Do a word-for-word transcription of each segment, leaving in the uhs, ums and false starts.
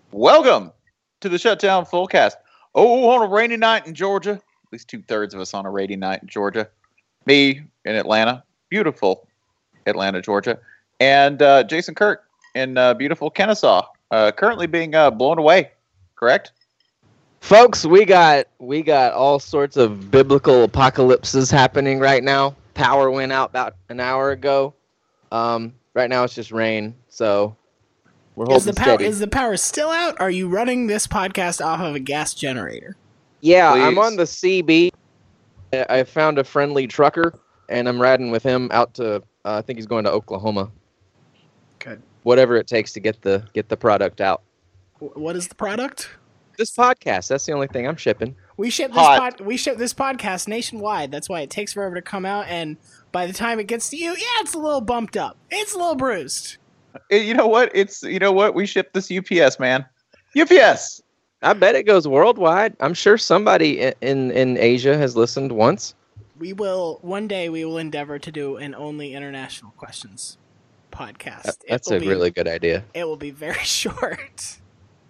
Welcome to the Shutdown Fullcast. Oh, on a rainy night in Georgia, at least two-thirds of us on a rainy night in Georgia. Me in Atlanta, beautiful Atlanta, Georgia. And uh, Jason Kirk in uh, beautiful Kennesaw, uh, currently being uh, blown away, correct? Folks, we got we got all sorts of biblical apocalypses happening right now. Power went out about an hour ago. Um, right now it's just rain, so we're holding is the power steady. is the power still out? Are you running this podcast off of a gas generator? Yeah, Please. I'm on the C B. I found a friendly trucker, and I'm riding with him out to. Uh, I think he's going to Oklahoma. Good. Whatever it takes to get the get the product out. W- What is the product? This podcast. That's the only thing I'm shipping. We ship this Hot. pod, we ship this podcast nationwide. That's why it takes forever to come out, and by the time it gets to you, yeah, it's a little bumped up. It's a little bruised. Eh, You know what? It's you know what? We ship this U P S, man. U P S. I bet it goes worldwide. I'm sure somebody in in, in Asia has listened once. We will one day we will endeavor to do an only international questions podcast. That- It That's will a be- really good idea. It will be very short.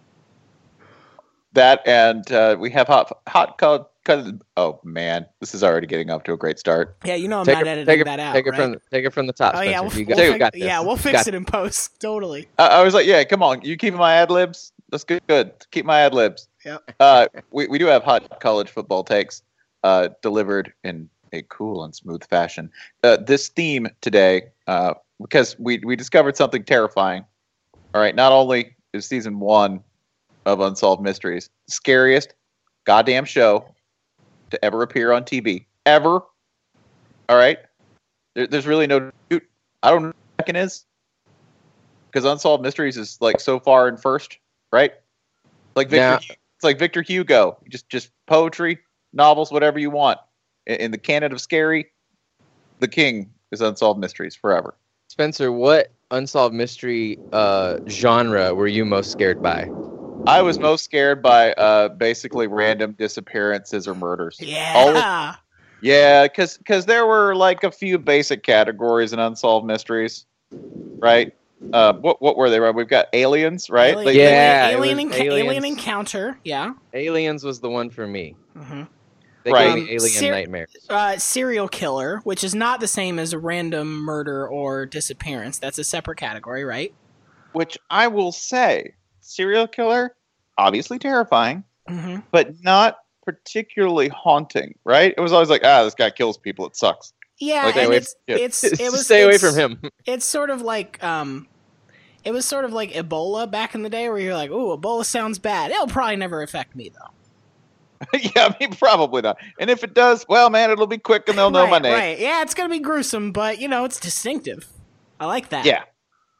That and uh, we have hot hot co- co- Oh man, this is already getting up to a great start. Yeah, you know I'm Take not it, editing take it, that out. take it right? from the, take it from the top. Oh yeah, Spencer. we'll, you we'll got, you fix- got this. yeah, we'll You fix got it in post. Totally. I, I was like, yeah, come on, you keeping my ad libs? That's good. Good. Keep my ad libs. Yep. Uh, we we do have hot college football takes, uh, delivered in a cool and smooth fashion. Uh, this theme today, uh, because we we discovered something terrifying. All right, not only is season one of Unsolved Mysteries the scariest goddamn show to ever appear on T V ever. All right, there, there's really no. I don't know what the second is. Because Unsolved Mysteries is like so far in first, right? Like Victor, Yeah. it's like Victor Hugo. Just just poetry, novels, whatever you want. In, in the canon of scary, the king is Unsolved Mysteries forever. Spencer, what unsolved mystery uh, genre were you most scared by? I was most scared by uh, basically random disappearances or murders. Yeah. All of- Yeah, because because there were like a few basic categories in Unsolved Mysteries, right? Uh, what what were they? Right, we've got aliens, right? Alien, Like, Yeah, it alien, was enca- alien aliens. encounter. Yeah. Aliens was the one for me. hmm They Right. gave me Um, alien ser- nightmares. Uh, serial killer, which is not the same as a random murder or disappearance. That's a separate category, right? which I will say, serial killer, obviously terrifying, Mm-hmm. but not particularly haunting, right? It was always like, ah, this guy kills people. It sucks. Yeah, Like, stay and away it's, from- yeah. it's it was Stay away it's- from him. It's sort of like um, it was sort of like Ebola back in the day, where you're like, "Ooh, Ebola sounds bad. It'll probably never affect me, though." Yeah, I mean, probably not. And if it does, well, man, it'll be quick and they'll know right, my name. Right? Yeah, it's gonna be gruesome, but you know, it's distinctive. I like that. Yeah.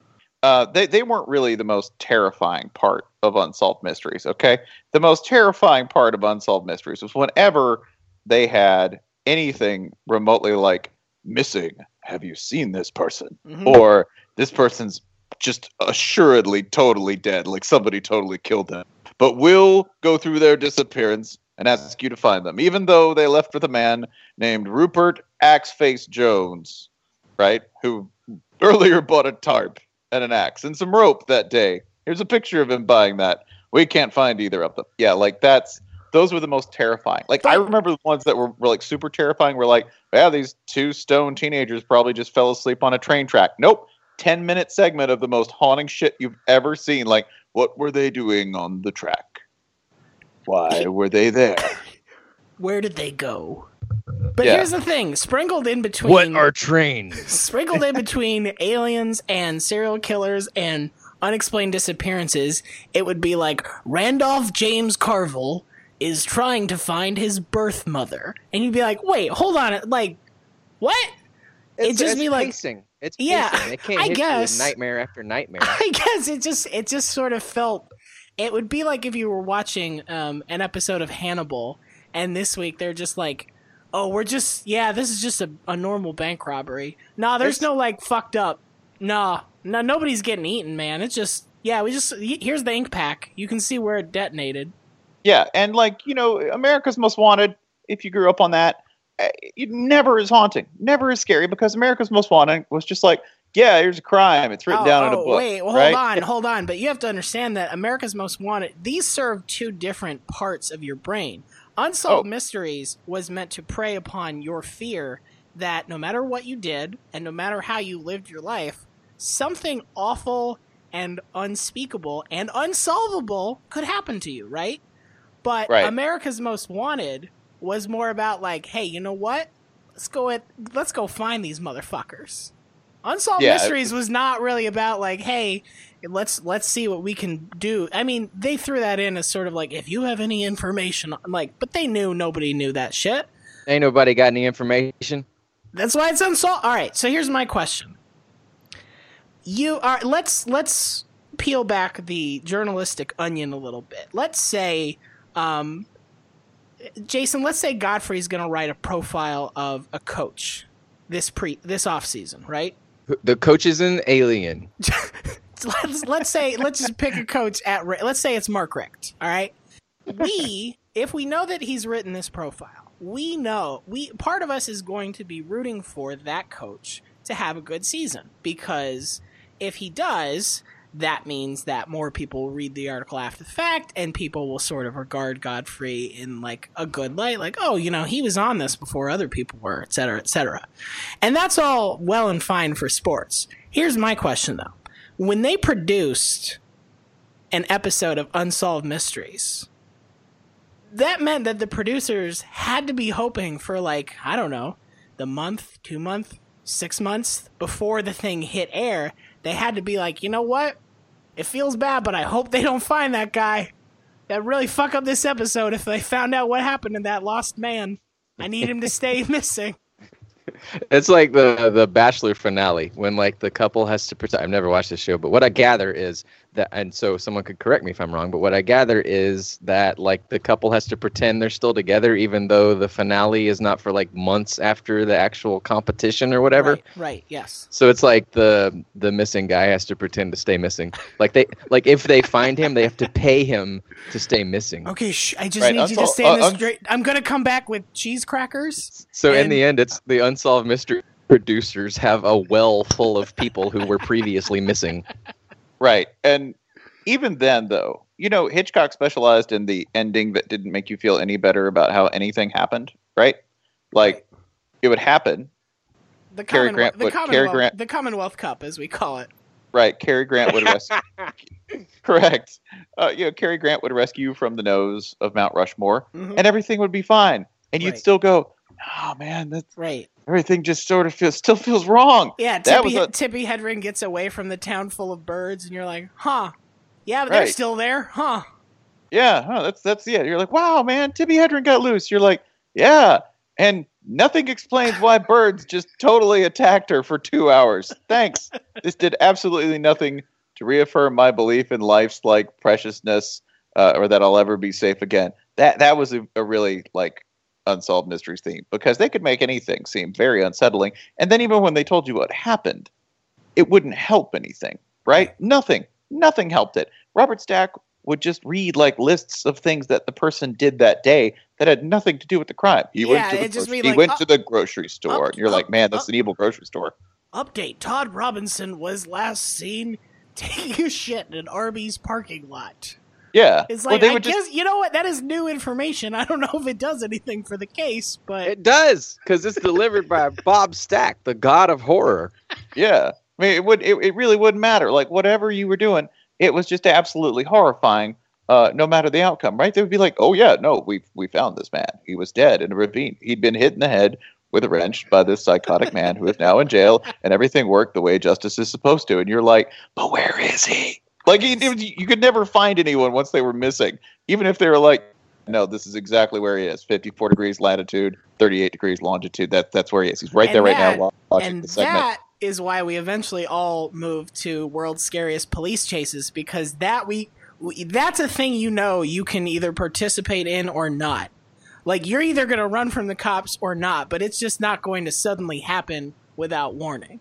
Uh, they, they weren't really the most terrifying part of Unsolved Mysteries, okay? The most terrifying part of Unsolved Mysteries was whenever they had anything remotely like, missing, have you seen this person? Mhm. Or this person's just assuredly totally dead, like somebody totally killed them. But we'll go through their disappearance and ask you to find them, even though they left with a man named Rupert Axeface Jones, right? Who earlier bought a tarp and an axe and some rope that day. Here's a picture of him buying that. We can't find either of them. Yeah, like that's those were the most terrifying. Like I remember the ones that were, were like super terrifying were like, yeah, these two stone teenagers probably just fell asleep on a train track. Nope. ten minute segment of the most haunting shit you've ever seen. Like, what were they doing on the track? Why were they there? Where did they go? But Yeah. here's the thing: sprinkled in between, What are trains? sprinkled in between aliens and serial killers and unexplained disappearances, it would be like Randolph James Carville is trying to find his birth mother, and you'd be like, "Wait, hold on, like, what?" It'd It's, just it's be like, pacing. It's Yeah, pacing. It can't I hit guess. you with nightmare after nightmare. I guess it just it just sort of felt. It would be like if you were watching um, an episode of Hannibal, and this week they're just like, "Oh, we're just yeah, this is just a, a normal bank robbery. Nah, there's It's- no like fucked up. Nah, no, nobody's getting eaten, man. It's just yeah, we just y- here's the ink pack. You can see where it detonated. Yeah, and like, you know, America's Most Wanted, if you grew up on that, eh, it never is haunting, never is scary, because America's Most Wanted was just like, yeah, here's a crime. It's written oh, down oh, in a book. Wait, well, right? hold on, hold on. But you have to understand that America's Most Wanted, these serve two different parts of your brain. Unsolved Oh. Mysteries was meant to prey upon your fear that no matter what you did and no matter how you lived your life, something awful and unspeakable and unsolvable could happen to you, right? But Right. America's Most Wanted was more about like, hey, you know what? Let's go at, let's go find these motherfuckers. Unsolved Yeah. Mysteries was not really about like, hey, let's let's see what we can do. I mean, they threw that in as sort of like, if you have any information, I'm like, but they knew nobody knew that shit. Ain't nobody got any information. That's why it's unsolved. All right, so here's my question. You are let's let's peel back the journalistic onion a little bit. Let's say, um, Jason, let's say Godfrey's going to write a profile of a coach this pre this off season, right? The coach is an alien. let's let's say let's just pick a coach at let's say it's Mark Richt. All right, we if we know that he's written this profile, we know we part of us is going to be rooting for that coach to have a good season, because if he does, that means that more people will read the article after the fact, and people will sort of regard Godfrey in like a good light, like, oh, you know, he was on this before other people were, et cetera, et cetera. And that's all well and fine for sports. Here's my question, though. When they produced an episode of Unsolved Mysteries, that meant that the producers had to be hoping for, like, I don't know, the month, two month, six months before the thing hit air. They had to be like, you know what? It feels bad, but I hope they don't find that guy. That really fuck up this episode if they found out what happened to that lost man. I need him to stay missing. It's like the the Bachelor finale when like the couple has to pretend. I've never watched this show, but what I gather is that, and so someone could correct me if I'm wrong, but what I gather is that like the couple has to pretend they're still together, even though the finale is not for like months after the actual competition or whatever. Right, right, yes. So it's like the the missing guy has to pretend to stay missing. Like they like if they find him, they have to pay him to stay missing. Okay, shh, I just Right, need you to unsol- stay in uh, this un- straight. I'm gonna come back with cheese crackers. So in and- the end, it's the Unsolved Mystery producers have a well full of people who were previously missing. Right. And even then, though, you know, Hitchcock specialized in the ending that didn't make you feel any better about how anything happened, right? Like, it would happen. The Cary Commonwealth, Grant the, would- Cary Commonwealth Grant- the Commonwealth Cup, as we call it. Right. Cary Grant would rescue. Correct. Uh, you know, Cary Grant would rescue you from the nose of Mount Rushmore, Mhm. and everything would be fine. And you'd Right. still go, oh, man, that's, Right. everything just sort of feels, still feels wrong. Yeah, That Tippy, was a- Tippy Hedren gets away from the town full of birds, and you're like, huh. Yeah, but they're Right. still there, huh? Yeah, huh, that's that's yeah. You're like, wow, man, Tibby Hedren got loose. You're like, yeah, and nothing explains why birds just totally attacked her for two hours. Thanks. This did absolutely nothing to reaffirm my belief in life's like preciousness, uh, or that I'll ever be safe again. That that was a, a really like Unsolved Mysteries theme, because they could make anything seem very unsettling, and then even when they told you what happened, it wouldn't help anything, right? Nothing, nothing helped it. Robert Stack would just read like lists of things that the person did that day that had nothing to do with the crime. He Yeah, went to the it'd just grocery, be he like, went up- to the grocery store, up- and you're like, up- man, that's up- an evil grocery store. Update, Todd Robinson was last seen taking a shit in an Arby's parking lot. Yeah, It's Well, like, they I would guess, just you know what? That is new information. I don't know if it does anything for the case, but It does, because it's delivered by Bob Stack, the god of horror. yeah. I mean, it would it, it really wouldn't matter. Like whatever you were doing, it was just absolutely horrifying. Uh, no matter the outcome, right? They would be like, "Oh yeah, no, we we found this man. He was dead in a ravine. He'd been hit in the head with a wrench by this psychotic man who is now in jail, and everything worked the way justice is supposed to." And you're like, "But where is he?" Like he, it was- you could never find anyone once they were missing, even if they were like, "No, this is exactly where he is. fifty-four degrees latitude, thirty-eight degrees longitude. That that's where he is. He's right And there right that- now wa- watching and the segment." that is why we eventually all moved to World's Scariest Police Chases, because that we, we that's a thing, you know, you can either participate in or not. Like, you're either going to run from the cops or not, but it's just not going to suddenly happen without warning.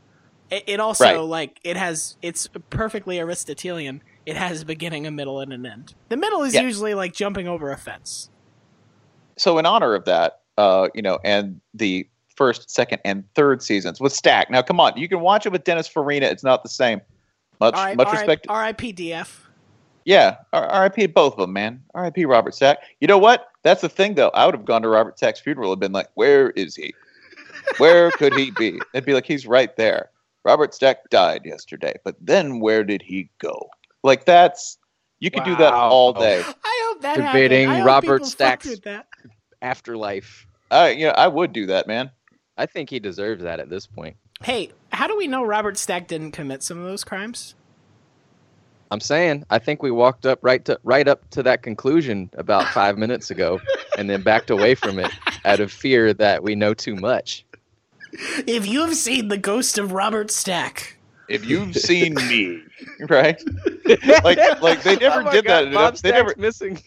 It, it also, Right. like, it has, it's perfectly Aristotelian. It has a beginning, a middle, and an end. The middle is Yeah. usually like jumping over a fence. So in honor of that, uh, you know, and the first, second, and third seasons with Stack. Now, come on, you can watch it with Dennis Farina. It's not the same. Much, All right, much all right, respect. R I P D F. Yeah, R I P both of them, man. R I P Robert Stack. You know what? That's the thing, though. I would have gone to Robert Stack's funeral and been like, "Where is he? Where could he be?" It'd be like, he's right there. Robert Stack died yesterday, but then where did he go? Like, that's, you could do that Wow. all day. I hope that Debating happened. I hope Robert people Stack's- fucked with that. Afterlife. I, you know, I would do that, man. I think he deserves that at this point. Hey, how do we know Robert Stack didn't commit some of those crimes? I'm saying, I think we walked up right to right up to that conclusion about five minutes ago, and then backed away from it out of fear that we know too much. If you have seen the ghost of Robert Stack, If you've seen me, right? Like, like they never Oh my did God, that. In Bob ep- they never, Stack's missing.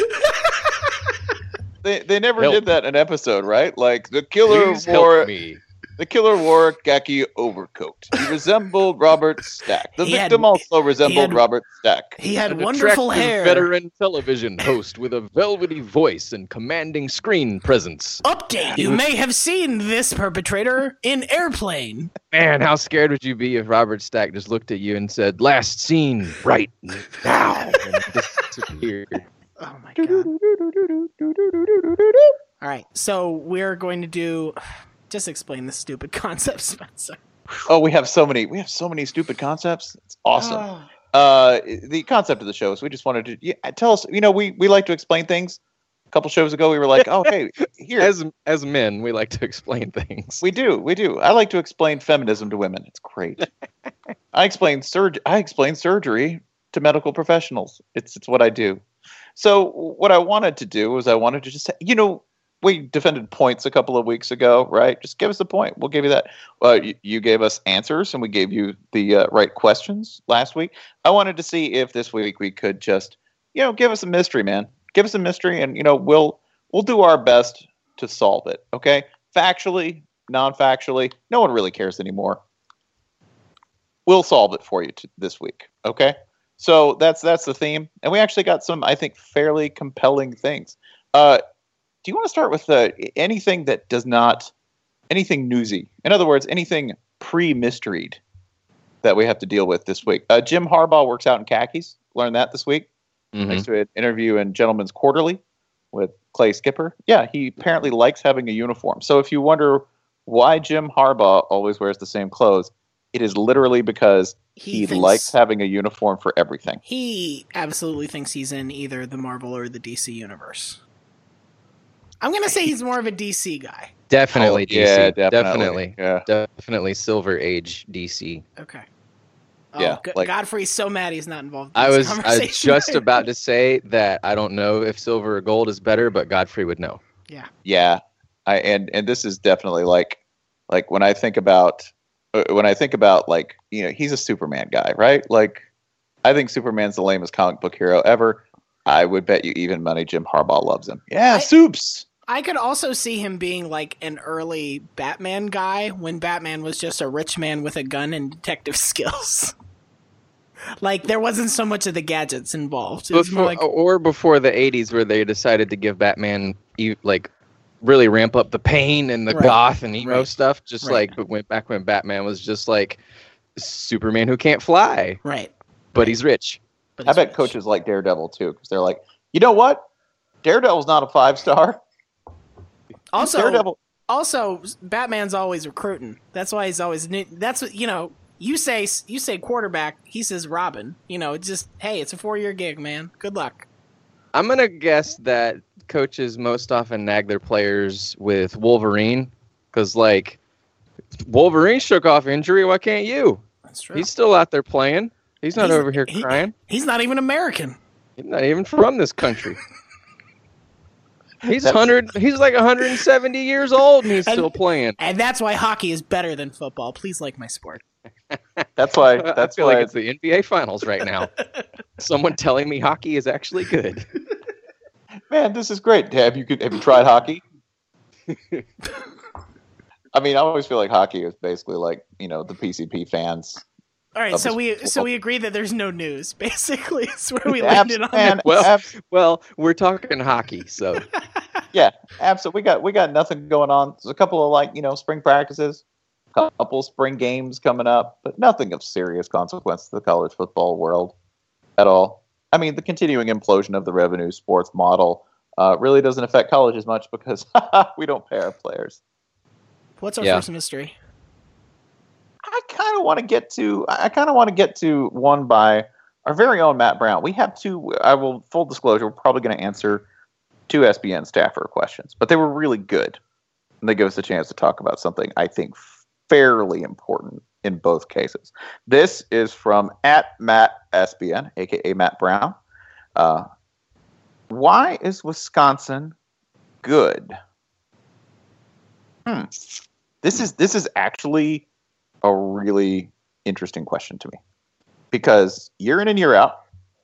they, they never Help. did that in an episode, right? Like the killer Please wore help me. the killer wore a khaki overcoat. He resembled Robert Stack. The He had- victim also resembled had- Robert Stack. he had An wonderful attractive hair. veteran television host with a velvety voice and commanding screen presence. Update: you may have seen this perpetrator in Airplane. Man, how scared would you be if Robert Stack just looked at you and said, "Last scene right now," and disappeared? Oh my god! All right, so we're going to do. Just explain this stupid concept, Spencer. Oh, we have so many. We have so many stupid concepts. It's awesome. Oh. Uh, the concept of the show is we just wanted to yeah, tell us. You know, we we like to explain things. A couple shows ago, we were like, "Oh, hey, here." As as men, we like to explain things. We do, we do. I like to explain feminism to women. It's great. I explain surg. I explain surgery to medical professionals. It's it's what I do. So what I wanted to do was I wanted to just say, you know, we defended points a couple of weeks ago, right? Just give us a point. We'll give you that. Uh, you, you gave us answers, and we gave you the uh, right questions last week. I wanted to see if this week we could just, you know, give us a mystery, man. Give us a mystery, and you know, we'll we'll do our best to solve it. Okay, factually, non-factually, no one really cares anymore. We'll solve it for you t- this week. Okay, so that's that's the theme, and we actually got some, I think, fairly compelling things. Uh, do you want to start with uh, anything that does not, anything newsy? In other words, anything pre-mysteried that we have to deal with this week? Uh, Jim Harbaugh works out in khakis. Learned that this week. Mhm. Thanks to an interview in Gentleman's Quarterly with Clay Skipper. Yeah, he apparently likes having a uniform. So if you wonder why Jim Harbaugh always wears the same clothes, it is literally because He he, thinks- likes having a uniform for everything. He absolutely thinks he's in either the Marvel or the D C universe. I'm gonna say he's more of a D C guy. Definitely Oh, D C. yeah, definitely. definitely. Yeah. Definitely Silver Age D C. Okay. Oh, Yeah, Go- like- Godfrey's so mad he's not involved. In I this was I was conversation just right about to say that I don't know if silver or gold is better, but Godfrey would know. now. Yeah, I and and this is definitely like like when I think about uh, when I think about like you know he's a Superman guy, right? Like I think Superman's the lamest comic book hero ever. I would bet you even money Jim Harbaugh loves him. Yeah, I- Soups. I could also see him being like an early Batman guy when Batman was just a rich man with a gun and detective skills. Like there wasn't so much of the gadgets involved. It was more Before, like or before the eighties, where they decided to give Batman e- like really ramp up the pain and the Right. goth and emo Right. stuff. Just Right. like but went back when Batman was just like Superman who can't fly, right. but he's rich. But I he's bet rich. coaches like Daredevil too because they're like, you know what? Daredevil's not a five star. Also, Daredevil. also Batman's always recruiting. That's why he's always new. That's what you know. You say you say quarterback. He says Robin. You know, it's just hey, it's a four year gig, man. Good luck. I'm gonna guess that coaches most often nag their players with Wolverine, because like Wolverine shook off injury. Why can't you? That's true. He's still out there playing. He's not He's- over here he- crying. He's not even American. He's not even from this country. He's That's- hundred. He's like one hundred seventy years old, and he's And- still playing. And that's why hockey is better than football. Please like my sport. That's why. I That's feel why. like it's the N B A Finals right now. Someone telling me hockey is actually good. Man, this is great. Have you have you tried hockey? I mean, I always feel like hockey is basically like you know the P C P fans. All right, Of so the we sport. so we agree that there's no news. Basically, is where we Abs- landed on man, it. Well- abs- Well, we're talking hockey, so Yeah, absolutely. We got we got nothing going on. There's a couple of like you know spring practices, a couple spring games coming up, but nothing of serious consequence to the college football world at all. I mean, the continuing implosion of the revenue sports model uh, really doesn't affect college as much because we don't pay our players. What's our Yeah. first mystery? I kind of want to get to. I kind of want to get to one by our very own Matt Brown. We have two. I will full disclosure. We're probably going to answer two S B N staffer questions, but they were really good, and they give us a chance to talk about something I think fairly important in both cases. This is from at Matt S B N, aka Matt Brown. Uh, why is Wisconsin good? Hmm. This is this is actually a really interesting question to me because year in and year out,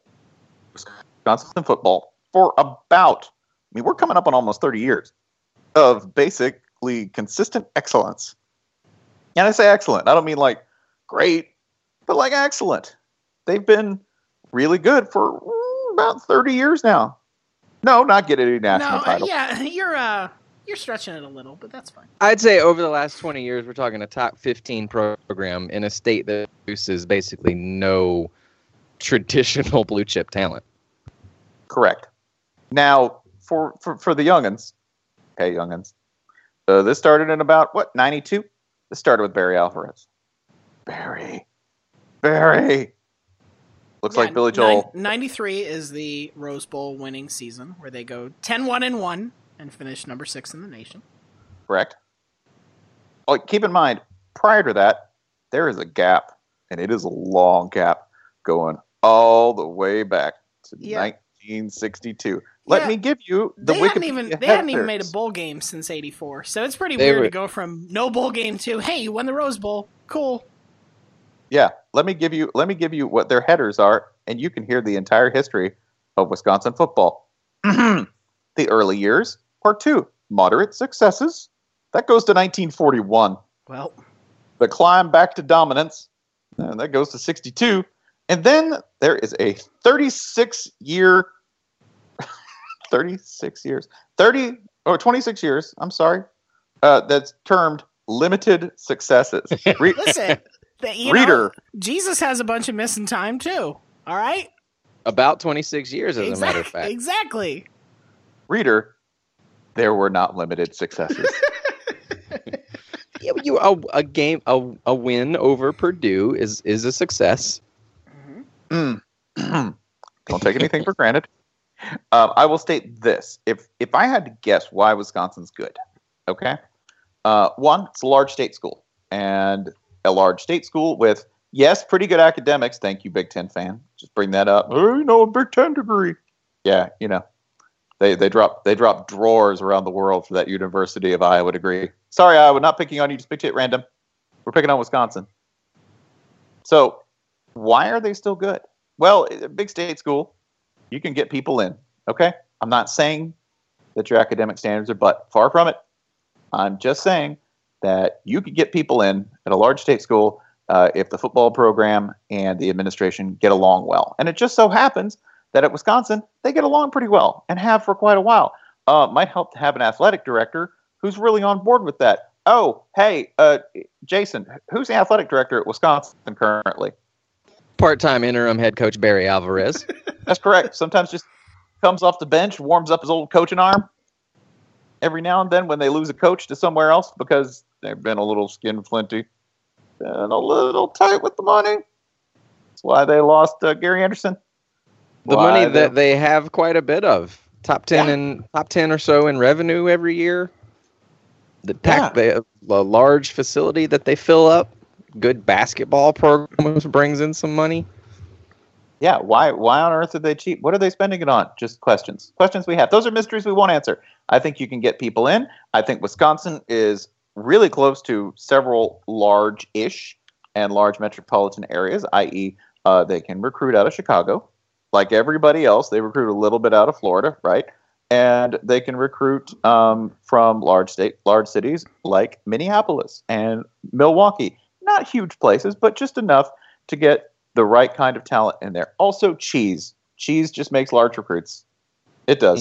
Wisconsin football for about, I mean, we're coming up on almost thirty years of basically consistent excellence. And I say excellent, I don't mean like great, but like excellent. They've been really good for mm, about thirty years now. No, not get any national No, uh, title. yeah, you're uh, you're stretching it a little, but that's fine. I'd say over the last twenty years, we're talking a top fifteen program in a state that produces basically no traditional blue chip talent. Correct. Now, for, for, for the youngins, okay, youngins, uh, this started in about, what, ninety-two? This started with Barry Alvarez. Barry. Barry. Looks Yeah, like Billy Joel. nine- ninety-three is the Rose Bowl winning season where they go ten one and one and finish number six in the nation. Correct. Oh, keep in mind, prior to that, there is a gap, and it is a long gap going all the way back to Yeah. nineteen sixty-two. Let Yeah. me give you the They Wikipedia hadn't even they hadn't even made a headers. bowl game since eighty-four, so it's pretty They weird were- to go from no bowl game to hey, you won the Rose Bowl, cool. Yeah, let me give you let me give you what their headers are, and you can hear the entire history of Wisconsin football. The early years, part two, moderate successes. That goes to nineteen forty-one. Well, The climb back to dominance, and that goes to sixty-two. And then there is a thirty-six year, thirty-six years, thirty or twenty-six years. I'm sorry, uh, that's termed limited successes. Re- listen, the, you Reader. know, Jesus has a bunch of missing time too. All right, About twenty-six years, as a exactly, matter of fact. exactly. Reader, there were not limited successes. Yeah, you a, a game a, a win over Purdue is is a success. Mm. Don't take anything for granted. Um, I will state this: if if I had to guess why Wisconsin's good, okay, uh, one, it's a large state school, and a large state school with yes, pretty good academics. Thank you, Big Ten fan. Just bring that up. Oh, you know, a Big Ten degree. Yeah, you know, they they drop they drop drawers around the world for that University of Iowa degree. Sorry, Iowa, not picking on you. Just picked it at random. We're picking on Wisconsin. So, why are they still good? Well, a big state school, you can get people in. Okay, I'm not saying that your academic standards are, but far from it. I'm just saying that you could get people in at a large state school uh, if the football program and the administration get along well. And it just so happens that at Wisconsin, they get along pretty well and have for quite a while. Uh, might help to have an athletic director who's really on board with that. Oh, hey, uh, Jason, who's the athletic director at Wisconsin currently? Part-time interim head coach Barry Alvarez. That's correct. Sometimes just comes off the bench, warms up his old coaching arm. Every now and then when they lose a coach to somewhere else because they've been a little skin flinty and a little tight with the money. That's why they lost uh, Gary Anderson. The Why money they- that they have quite a bit of. Top ten Yeah. and top ten or so in revenue every year. The tax, Yeah. they have a large facility that they fill up. Good basketball program which brings in some money. Yeah, why why on earth are they cheap? What are they spending it on? Just questions. Questions we have. Those are mysteries we won't answer. I think you can get people in. I think Wisconsin is really close to several large-ish and large metropolitan areas, that is, uh, they can recruit out of Chicago. Like everybody else, they recruit a little bit out of Florida, right? And they can recruit um, from large state, large cities like Minneapolis and Milwaukee. Not huge places, but just enough to get the right kind of talent in there. Also, cheese. Cheese just makes large recruits. It does. Mm.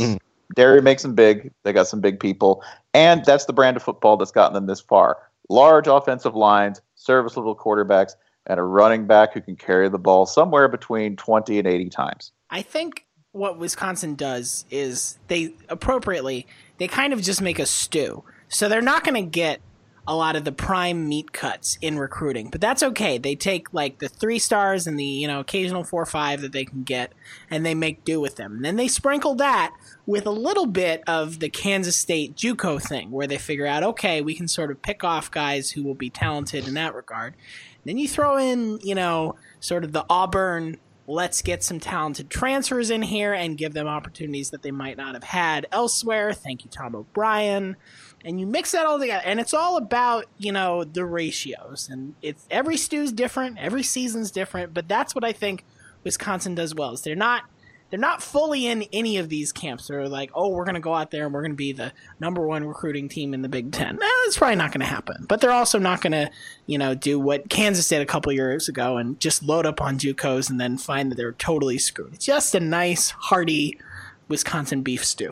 Derry makes them big. They got some big people. And that's the brand of football that's gotten them this far. Large offensive lines, serviceable quarterbacks, and a running back who can carry the ball somewhere between twenty and eighty times. I think what Wisconsin does is they appropriately, they kind of just make a stew. So they're not going to get a lot of the prime meat cuts in recruiting, but that's okay. They take like the three stars and the, you know, occasional four or five that they can get, and they make do with them. And then they sprinkle that with a little bit of the Kansas State JUCO thing, where they figure out, okay, we can sort of pick off guys who will be talented in that regard. Then you throw in, you know, sort of the Auburn, let's get some talented transfers in here and give them opportunities that they might not have had elsewhere. Thank you, Tom O'Brien. And you mix that all together, and it's all about, you know, the ratios. And it's every stew's different, every season's different, but that's what I think Wisconsin does well. Is they're not they're not fully in any of these camps. They're like, oh, we're going to go out there and we're going to be the number one recruiting team in the Big Ten. Eh, that's probably not going to happen. But they're also not going to, you know, do what Kansas did a couple years ago and just load up on JUCOs and then find that they're totally screwed. It's just a nice, hearty Wisconsin beef stew.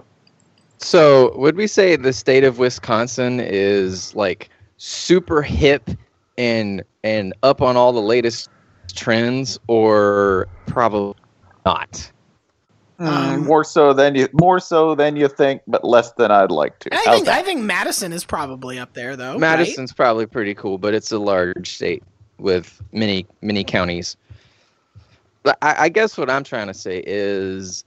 So, would we say the state of Wisconsin is like super hip and and up on all the latest trends, or probably not? Um, more so than you, more so than you think, but less than I'd like to. I How's think that? I think Madison is probably up there, though. Madison's right? probably pretty cool, but it's a large state with many many counties. But I, I guess what I'm trying to say is,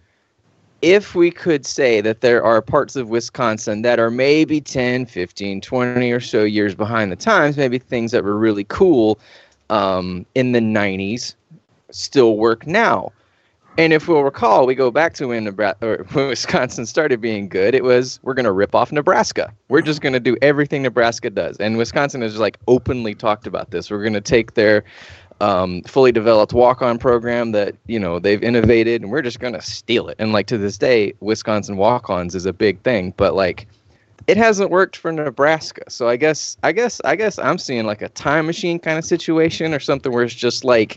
if we could say that there are parts of Wisconsin that are maybe ten, fifteen, twenty or so years behind the times, maybe things that were really cool um, in the nineties still work now. And if we'll recall, we go back to when, Nebraska, or when Wisconsin started being good, it was, we're going to rip off Nebraska. We're just going to do everything Nebraska does. And Wisconsin has like openly talked about this. We're going to take their um, fully developed walk-on program that, you know, they've innovated, and we're just going to steal it. And like to this day, Wisconsin walk-ons is a big thing, but like it hasn't worked for Nebraska. So I guess, I guess, I guess I'm seeing like a time machine kind of situation, or something where it's just like,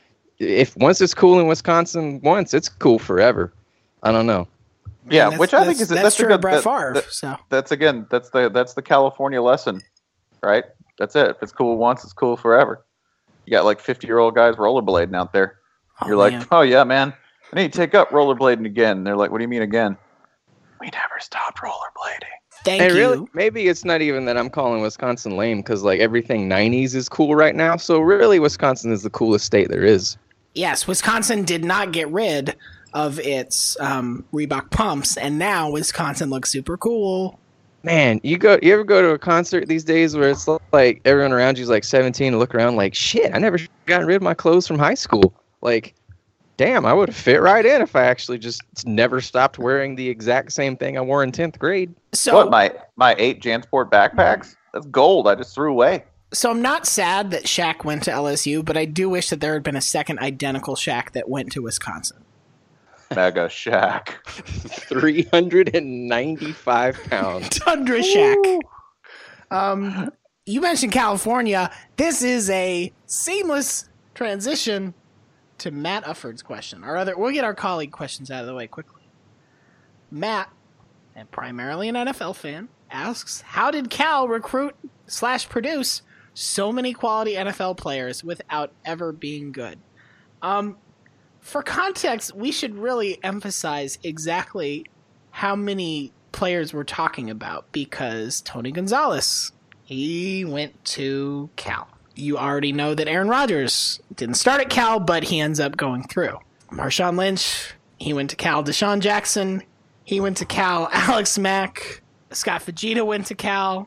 if once it's cool in Wisconsin, once it's cool forever. I don't know. Yeah, which I think is that's that's true a good, of Brett that, Favre. that, So that's again that's the that's the California lesson, right? That's it. If it's cool once, it's cool forever. You got like fifty year old guys rollerblading out there. oh, You're like, man. oh yeah, man, I need to take up rollerblading again. And they're like, what do you mean again? We never stopped rollerblading. Thank And you. really, maybe it's not even that I'm calling Wisconsin lame, because like everything nineties is cool right now. So really, Wisconsin is the coolest state there is. Yes, Wisconsin did not get rid of its um, Reebok pumps, and now Wisconsin looks super cool. Man, you go. You ever go to a concert these days where it's like everyone around you is like seventeen and look around like, shit, I never gotten rid of my clothes from high school. Like, damn, I would have fit right in if I actually just never stopped wearing the exact same thing I wore in tenth grade. So, What, my my eight JanSport backpacks? That's gold. I just threw away. so I'm not sad that Shaq went to L S U, but I do wish that there had been a second identical Shaq that went to Wisconsin. Mega Shaq. three hundred ninety-five pounds. Tundra Shaq. Um, you mentioned California. This is a seamless transition to Matt Ufford's question. Our other, we'll get our colleague questions out of the way quickly. Matt, and primarily an N F L fan, asks, how did Cal recruit slash produce so many quality N F L players without ever being good? Um, for context, we should really emphasize exactly how many players we're talking about, because Tony Gonzalez, he went to Cal. You already know that Aaron Rodgers didn't start at Cal, but he ends up going through. Marshawn Lynch, he went to Cal. Deshaun Jackson, he went to Cal. Alex Mack, Scott Fujita went to Cal.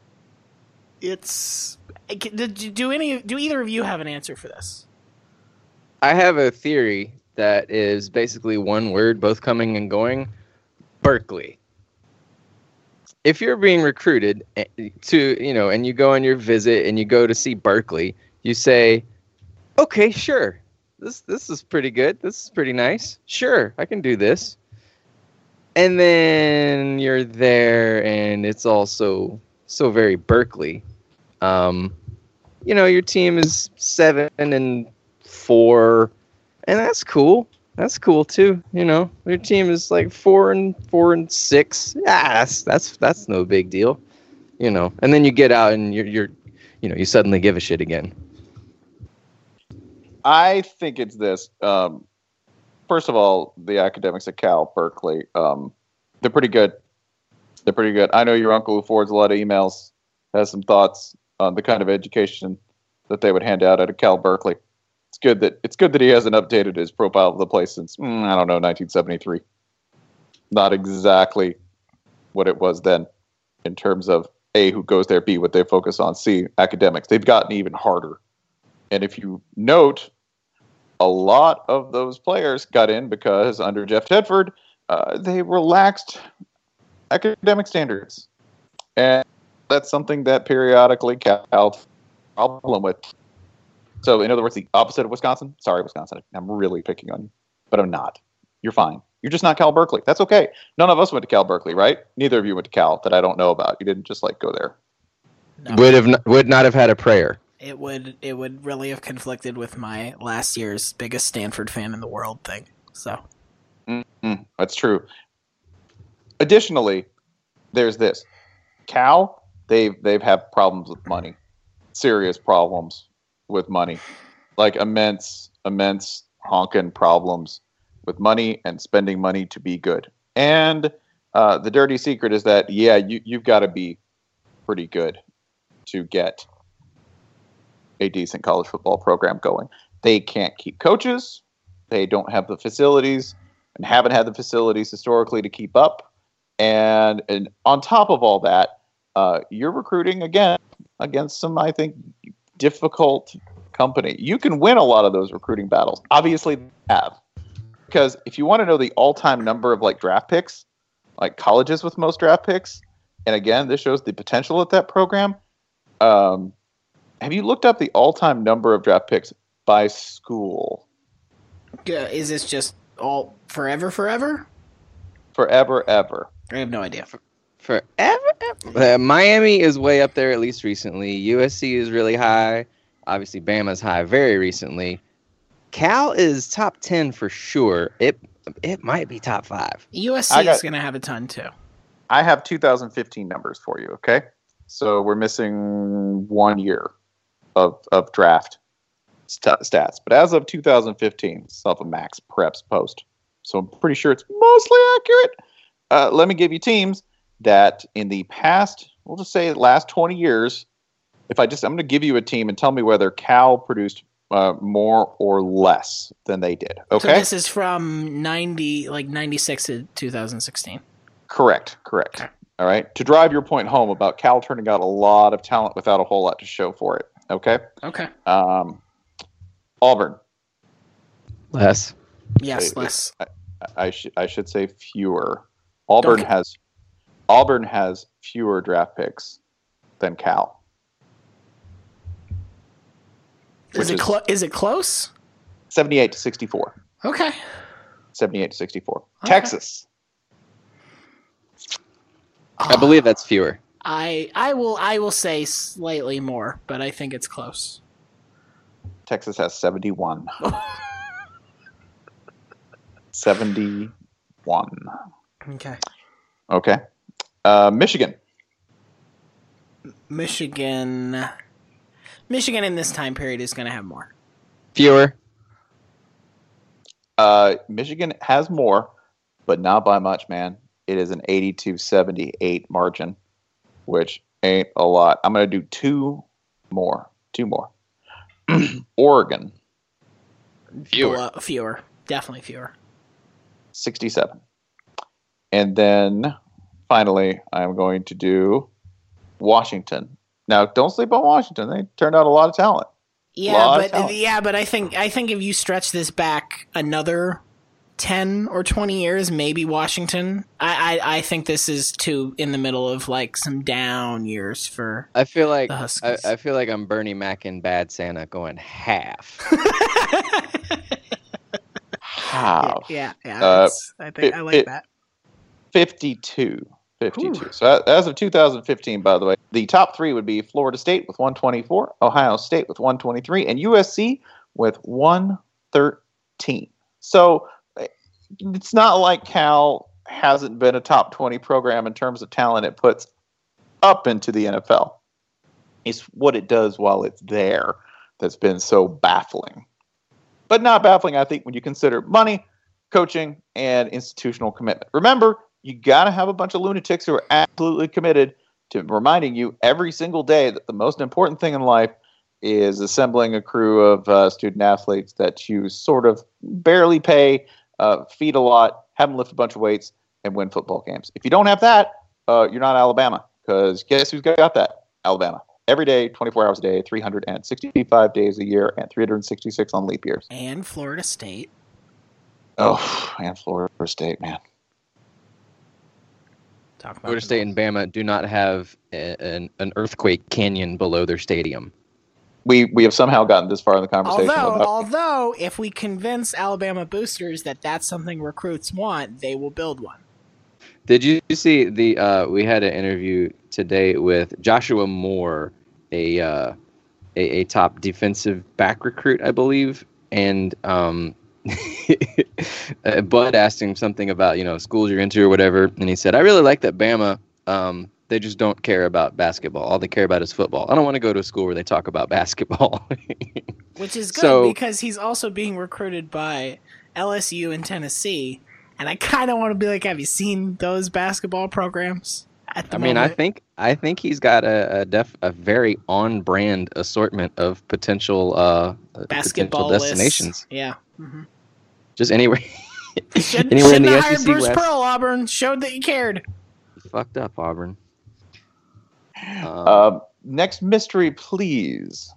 It's do any do either of you have an answer for this? I have a theory that is basically one word, both coming and going. Berkeley. If you're being recruited to, you know, and you go on your visit and you go to see Berkeley, you say, okay, sure. This this is pretty good. This is pretty nice. Sure, I can do this. And then you're there and it's also so very Berkeley. Um, you know, your team is seven and four, and that's cool. That's cool too. You know, your team is like four and four and six. Yeah, that's that's that's no big deal. You know, and then you get out and you're you're, you know, you suddenly give a shit again. I think it's this. Um, first of all, the academics at Cal Berkeley, um, they're pretty good. They're pretty good. I know your uncle who forwards a lot of emails has some thoughts on the kind of education that they would hand out at a Cal Berkeley. It's good that it's good that he hasn't updated his profile of the place since mm, I don't know nineteen seventy-three. Not exactly what it was then, in terms of A, who goes there, B, what they focus on, C, academics. They've gotten even harder. And if you note, a lot of those players got in because under Jeff Tedford, uh, they relaxed academic standards, and that's something that periodically Cal has a problem with. So, in other words, the opposite of Wisconsin. Sorry, Wisconsin. I'm really picking on you, but I'm not. You're fine. You're just not Cal Berkeley. That's okay. None of us went to Cal Berkeley, right? Neither of you went to Cal that I don't know about. You didn't just like go there. No. Would have not, would not have had a prayer. It would it would really have conflicted with my last year's biggest Stanford fan in the world thing. So, mm-hmm. That's true. Additionally, there's this. Cal, they've they've had problems with money, serious problems with money, like immense, immense honkin' problems with money and spending money to be good. And uh, the dirty secret is that, yeah, you, you've got to be pretty good to get a decent college football program going. They can't keep coaches. They don't have the facilities and haven't had the facilities historically to keep up. And, and on top of all that, uh, you're recruiting, again, against some, I think, difficult company. You can win a lot of those recruiting battles. Obviously, they have. Because if you want to know the all-time number of like draft picks, like colleges with most draft picks, and again, this shows the potential of that program. Um, have you looked up the all-time number of draft picks by school? yeah, is this just all forever, forever? Forever, ever. I have no idea. Forever. Uh, Miami is way up there, at least recently. U S C is really high. Obviously, Bama's high very recently. Cal is top ten for sure. It it might be top five. U S C I got- is going to have a ton too. I have two thousand fifteen numbers for you, okay? So we're missing one year of of draft st- stats. But as of two thousand fifteen, it's off of Max Preps post. So I'm pretty sure it's mostly accurate. Uh, let me give you teams that in the past, we'll just say the last twenty years, if I just, I'm going to give you a team and tell me whether Cal produced uh, more or less than they did. Okay? So this is from ninety, like ninety-six to two thousand sixteen. Correct, correct. Okay. All right. To drive your point home about Cal turning out a lot of talent without a whole lot to show for it. Okay. Okay. Um, Auburn. Less. Yes, I- less. I, I should I should say fewer. Auburn Okay. has Auburn has fewer draft picks than Cal. Is which it is- clo- is it close? seventy-eight to sixty-four. Okay. seventy-eight to sixty-four. Okay. Texas. I believe that's fewer. I I will I will say slightly more, but I think it's close. Texas has seventy-one. seventy-one. Okay. Okay. Uh, Michigan. Michigan Michigan in this time period is going to have more. Fewer. Uh, Michigan has more, but not by much, man. It is an eighty-two seventy-eight margin, which ain't a lot. I'm going to do two more. Two more. Oregon, Fewer. Below- fewer. Definitely fewer. sixty-seven. And then finally, I'm going to do Washington. Now, don't sleep on Washington. They turned out a lot of talent. Yeah, Lot of but talent. yeah, but I think I think if you stretch this back another ten or twenty years, maybe Washington. I, I, I think this is too in the middle of like some down years for. I feel like The I, Huskies. I feel like I'm Bernie Mac in Bad Santa going half. Half. yeah, yeah. Uh, that's- I think it- I like it- that. fifty-two. fifty-two. Whew. So a- as of two thousand fifteen, by the way, the top three would be Florida State with one twenty-four, Ohio State with one twenty-three, and U S C with one thirteen. So it's not like Cal hasn't been a top twenty program in terms of talent it puts up into the N F L. It's what it does while it's there that's been so baffling. But not baffling, I think, when you consider money, coaching, and institutional commitment. Remember, you got to have a bunch of lunatics who are absolutely committed to reminding you every single day that the most important thing in life is assembling a crew of uh, student athletes that you sort of barely pay, uh, feed a lot, have them lift a bunch of weights, and win football games. If you don't have that, uh, you're not Alabama, because guess who's got that? Alabama. Every day, twenty-four hours a day, three hundred sixty-five days a year, and three hundred sixty-six on leap years. And Florida State. Oh, and Florida State, man. Talk about Florida State and Bama do not have a, an, an earthquake canyon below their stadium. We we have somehow gotten this far in the conversation. Although, about- although, if we convince Alabama boosters that that's something recruits want, they will build one. Did you see the? Uh, we had an interview today with Joshua Moore, a uh, a, a top defensive back recruit, I believe, and um, Bud asked him something about you know schools you're into or whatever, and he said, "I really like that Bama. Um, they just don't care about basketball. All they care about is football. I don't want to go to a school where they talk about basketball." Which is good so, because he's also being recruited by L S U and Tennessee. And I kind of want to be like, have you seen those basketball programs? At the I mean, moment? I think I think he's got a a, def, a very on-brand assortment of potential uh, basketball potential destinations. Lists. Yeah, mm-hmm. Just anywhere, should, anywhere in the have S E hired C Bruce West. Pearl, Auburn showed that you cared. Fucked up, Auburn. Um, uh, next mystery, please.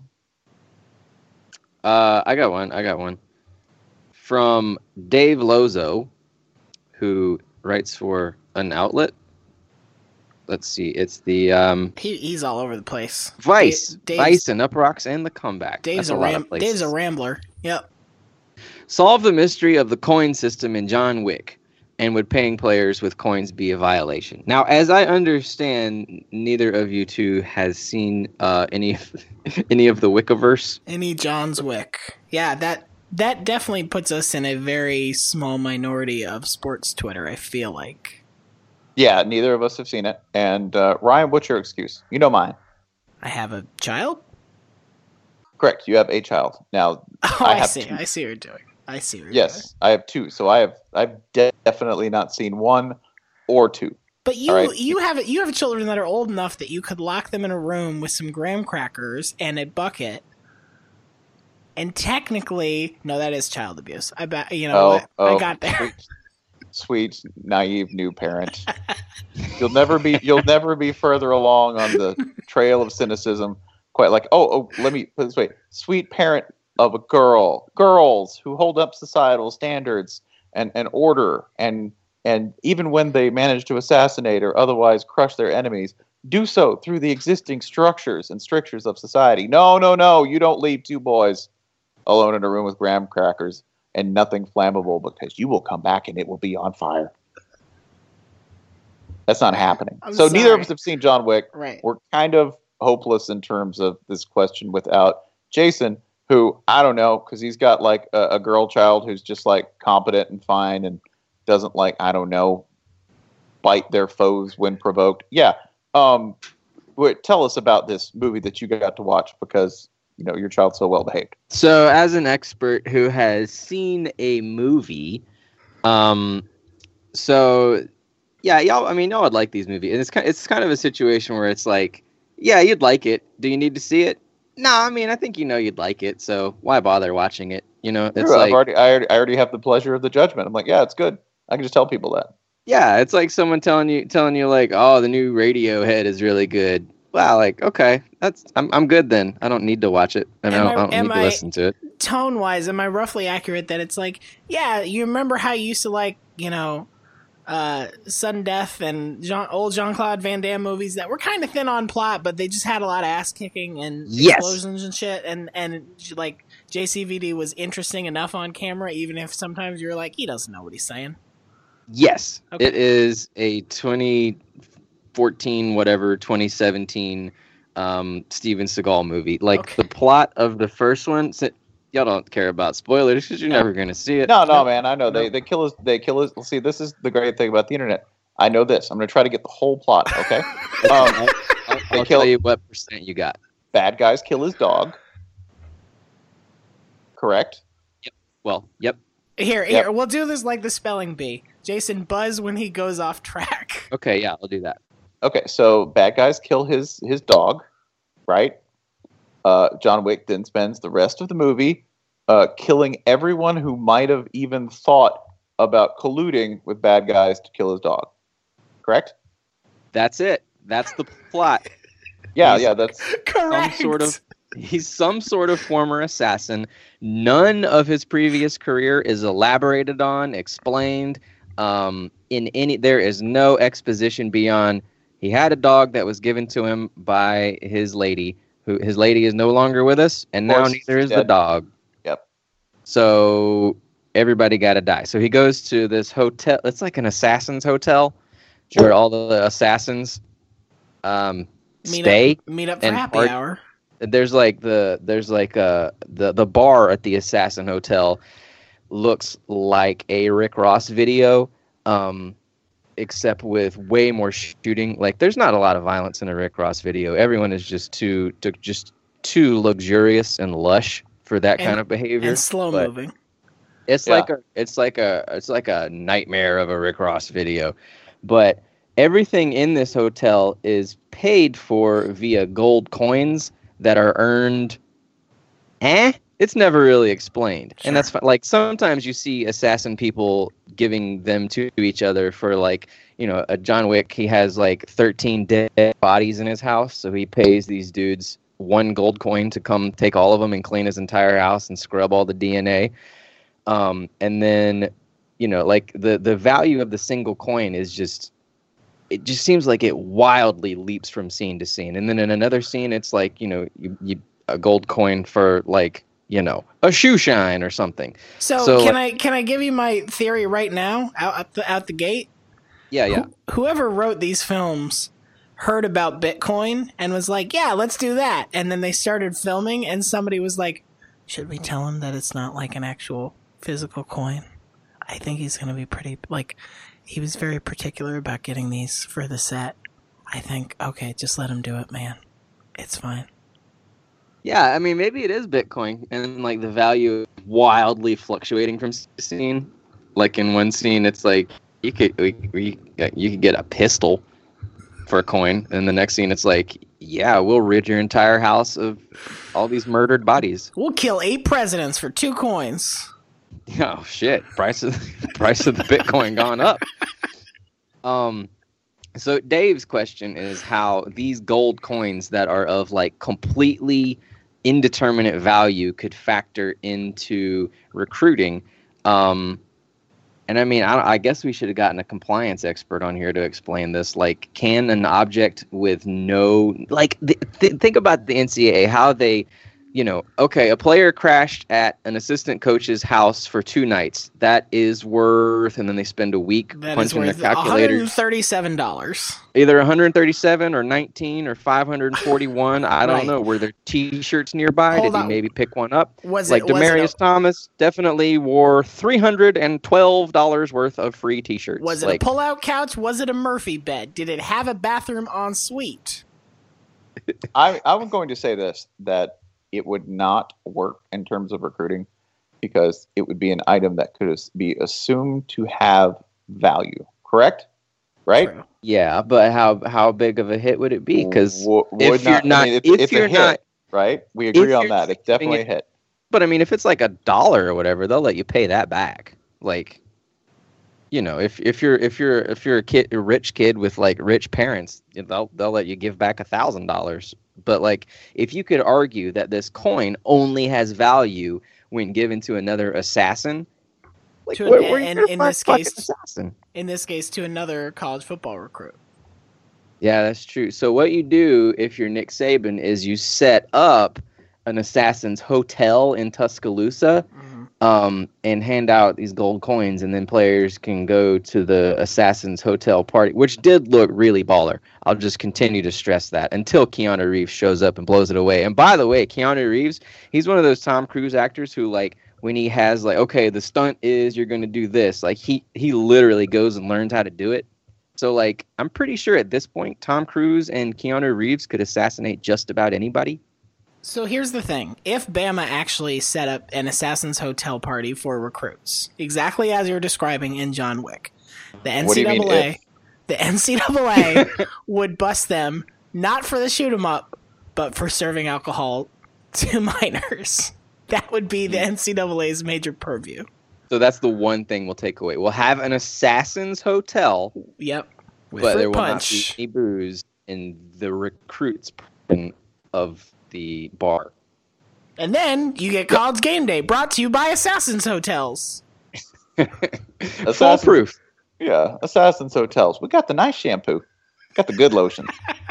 Uh, I got one. I got one from Dave Lozo, who writes for an outlet. Let's see. It's the um, he, he's all over the place. Vice, Dave, Vice, and Up Rocks and the Comeback. Dave's That's a, a, ram- lot of places. Dave's a rambler. Yep. Solve the mystery of the coin system in John Wick, and would paying players with coins be a violation? Now, as I understand, neither of you two has seen uh, any of, any of the Wickiverse. Any John's Wick. Yeah, that that definitely puts us in a very small minority of sports Twitter, I feel like. Yeah, neither of us have seen it. And uh, Ryan, what's your excuse? You know mine. I have a child? Correct. You have a child. Now, Oh, I I, have see. two. I see what you're doing. I see what you're doing. Yes, I have two. So I have I've definitely not seen one or two. But you All right. you have you have children that are old enough that you could lock them in a room with some graham crackers and a bucket. And technically, no, that is child abuse. I bet you know Oh, what? oh, I got there. Sweet, sweet, naive new parent. You'll never be you'll never be further along on the trail of cynicism. Quite like, oh, oh, let me put it this way. Sweet parent of a girl. Girls who hold up societal standards and, and order and and even when they manage to assassinate or otherwise crush their enemies, do so through the existing structures and strictures of society. No, no, no, you don't leave two boys alone in a room with graham crackers and nothing flammable, because you will come back and it will be on fire. That's not happening. I'm so neither of sorry. us have seen John Wick. Right. We're kind of hopeless in terms of this question without Jason, who I don't know, because he's got like a, a girl child who's just like competent and fine and doesn't like, I don't know, bite their foes when provoked. Yeah. Um, wait, tell us about this movie that you got to watch, because you know your child's so well behaved. So, as an expert who has seen a movie, um, so yeah, y'all. I mean, y'all would like these movies, and it's kind. It's kind of a situation where it's like, yeah, you'd like it. Do you need to see it? No, I mean, I think you know you'd like it, so why bother watching it? You know, it's Sure, like, I've already, I already, I already have the pleasure of the judgment. I'm like, yeah, it's good. I can just tell people that. yeah, it's like someone telling you, telling you, like, oh, the new Radiohead is really good. Wow, like, okay, that's I'm I'm good then. I don't need to watch it. I, mean, Am I don't, I- I don't am need to I- listen to it. Tone wise, am I roughly accurate that it's like, yeah, you remember how you used to like, you know, uh, sudden death and Jean, old Jean-Claude Van Damme movies that were kind of thin on plot, but they just had a lot of ass kicking and Yes. explosions and shit, and and like J C V D was interesting enough on camera, even if sometimes you're like, he doesn't know what he's saying. Yes, Okay. it is a twenty fourteen, whatever, twenty seventeen um, Steven Seagal movie. Like Okay. the plot of the first one, so- y'all don't care about spoilers because you're No. never gonna see it. No, no, Nope. man. I know they Nope. they kill us. They kill us. See, this is the great thing about the internet. I know this. I'm gonna try to get the whole plot. Okay. um, I'll, I'll, They I'll kill- tell you what percent you got. bad guys kill his dog. Correct. Well, yep. Here, Yep. here, we'll do this like the spelling bee. Jason buzz when he goes off track. Okay, yeah, I'll do that. Okay, so bad guys kill his his dog, right? Uh, John Wick then spends the rest of the movie uh, killing everyone who might have even thought about colluding with bad guys to kill his dog. Correct? That's it. That's the plot. Yeah, He's- yeah, that's Correct. Some sort of he's some sort of former assassin. None of his previous career is elaborated on, explained. Um, in any, there is no exposition beyond he had a dog that was given to him by his lady. Who his lady is no longer with us, and now course, neither is the dead. dog. Yep. So everybody got to die. So he goes to this hotel. It's like an assassin's hotel, where all the assassins um, meet stay. Up, meet up for and happy part- hour. There's like the there's like uh the the bar at the Assassin Hotel looks like a Rick Ross video, um, except with way more shooting. Like there's not a lot of violence in a Rick Ross video. Everyone is just too, too just too luxurious and lush for that And- kind of behavior. And slow but moving. It's Yeah. like a it's like a it's like a nightmare of a Rick Ross video. But everything in this hotel is paid for via gold coins that are earned. Eh? It's never really explained. Sure. And that's fi- like sometimes you see assassin people giving them to each other for like, you know, a John Wick, he has like thirteen dead bodies in his house, so he pays these dudes one gold coin to come take all of them and clean his entire house and scrub all the D N A. Um, and then, you know, like the the value of the single coin is just, it just seems like it wildly leaps from scene to scene. And then in another scene, it's like, you know, you, you a gold coin for like, you know, a shoe shine or something. So, so, can I can I give you my theory right now out out the, out the gate? Yeah, yeah. Who, whoever wrote these films heard about Bitcoin and was like, "Yeah, let's do that." And then they started filming, and somebody was like, "Should we tell him that it's not like an actual physical coin? I think he's going to be pretty like." He was very particular about getting these for the set. I think, okay, just let him do it, man. It's fine. Yeah, I mean, maybe it is Bitcoin, and like the value wildly fluctuating from scene to scene. Like in one scene, it's like you could we, we, you could get a pistol for a coin, and the next scene, it's like, yeah, we'll rid your entire house of all these murdered bodies. We'll kill eight presidents for two coins. Oh shit! Price of price of the Bitcoin gone up. Um, so Dave's question is how these gold coins that are of like completely indeterminate value could factor into recruiting. Um, and I mean, I, I guess we should have gotten a compliance expert on here to explain this. Like, can an object with no like th- th- think about the N C double A, how they. You know, okay, a player crashed at an assistant coach's house for two nights. That is worth, and then they spend a week That is punching their worth one hundred calculators. thirty-seven dollars. Either one hundred thirty-seven or nineteen or five hundred forty-one. I don't Right. know. Were there T-shirts nearby? Hold Did he on. maybe pick one up? Was Like it was it, Demarius a, Thomas definitely wore three hundred twelve dollars worth of free T-shirts. was it like, a pull-out couch? Was it a Murphy bed? Did it have a bathroom en suite? I I'm going to say this, that it would not work in terms of recruiting because it would be an item that could as- be assumed to have value. Correct? Right? True. Yeah, but how how big of a hit would it be? Because W- if would you're I not, mean, it's, if it's you're a hit, not, right? We agree on you're that. It's doing definitely it- a hit. but I mean, if it's like a dollar or whatever, they'll let you pay that back. Like, you know, if if you're if you're if you're a kid, a rich kid with like rich parents, they'll they'll let you give back a thousand dollars. But like, if you could argue that this coin only has value when given to another assassin, like, To- where, where you and- gonna in find this a fucking case- assassin? In this case, to another college football recruit. Yeah, that's true. So what you do if you're Nick Saban is you set up an assassin's hotel in Tuscaloosa, Mhm. um, and hand out these gold coins, and then players can go to the Assassin's Hotel party, which did look really baller. I'll just continue to stress that until Keanu Reeves shows up and blows it away. And by the way, Keanu Reeves, he's one of those Tom Cruise actors who, like, when he has, like, okay, the stunt is you're going to do this, like, he, he literally goes and learns how to do it. So, like, I'm pretty sure at this point, Tom Cruise and Keanu Reeves could assassinate just about anybody. So here's the thing. If Bama actually set up an Assassin's Hotel party for recruits, exactly as you're describing in John Wick, the N C double A, the N C double A would bust them, not for the shoot 'em up, but for serving alcohol to minors. That would be the N C double A's major purview. So that's the one thing we'll take away. We'll have an Assassin's Hotel. Yep. With but there will punch. not be any booze in the recruits of the bar. And then you get College Game Day, brought to you by Assassin's Hotels. Foolproof. Yeah, Assassin's Hotels. We got the nice shampoo. Got the good lotion.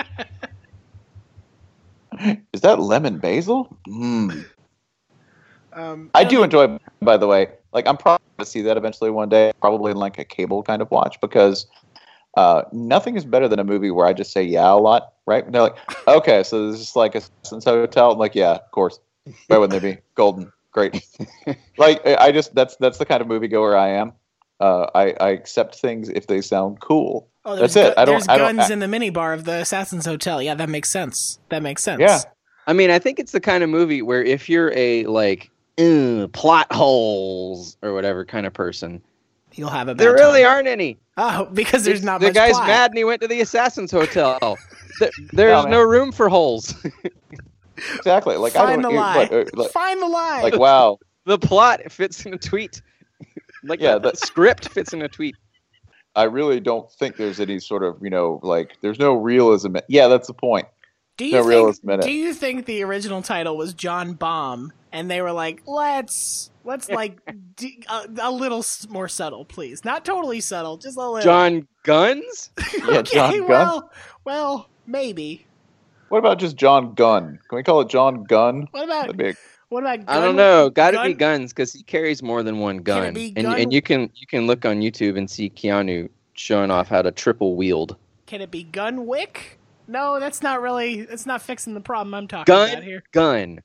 Is that lemon basil? Mm. Um, I do enjoy, by the way, like I'm probably going to see that eventually one day, probably in like a cable kind of watch, because uh, nothing is better than a movie where I just say yeah a lot, right? And they're like, okay, so this is like a Assassin's Hotel. I'm like, yeah, of course. Why wouldn't they be? Golden. Great. Like, I just, that's that's the kind of moviegoer I am. Uh, I, I accept things if they sound cool. Oh, that's it. Gu- I don't, there's I don't, guns I, in the minibar of the Assassin's Hotel. Yeah, that makes sense. That makes sense. Yeah. I mean, I think it's the kind of movie where if you're a, like, plot holes or whatever kind of person, you'll have a bad There time. really aren't any. Oh, because there's it's, not the much guy's plot. mad and he went to the Assassin's Hotel. there, there's no, no room for holes. Exactly. Like Find I don't the lie. What, uh, like, Find the lie. Like, wow. The plot fits in a tweet. Like, yeah, the, the script fits in a tweet. I really don't think there's any sort of, you know, like, there's no realism. Yeah, that's the point. Do you no think, realism in it. Do you think the original title was John Bomb, and they were like, let's, let's like, d- a, a little more subtle, please. Not totally subtle, just a little. John Guns? Yeah, okay, John Gunn. Well, well, maybe. What about just John Gunn? Can we call it John Gunn? What about... Be... What about gun, I don't know. Got to gun? be guns because he carries more than one gun. Can it be and gun? and you can you can look on YouTube and see Keanu showing off how to triple wield. Can it be Gunwick? No, that's not really. That's not fixing the problem I'm talking gun, about here. Gun.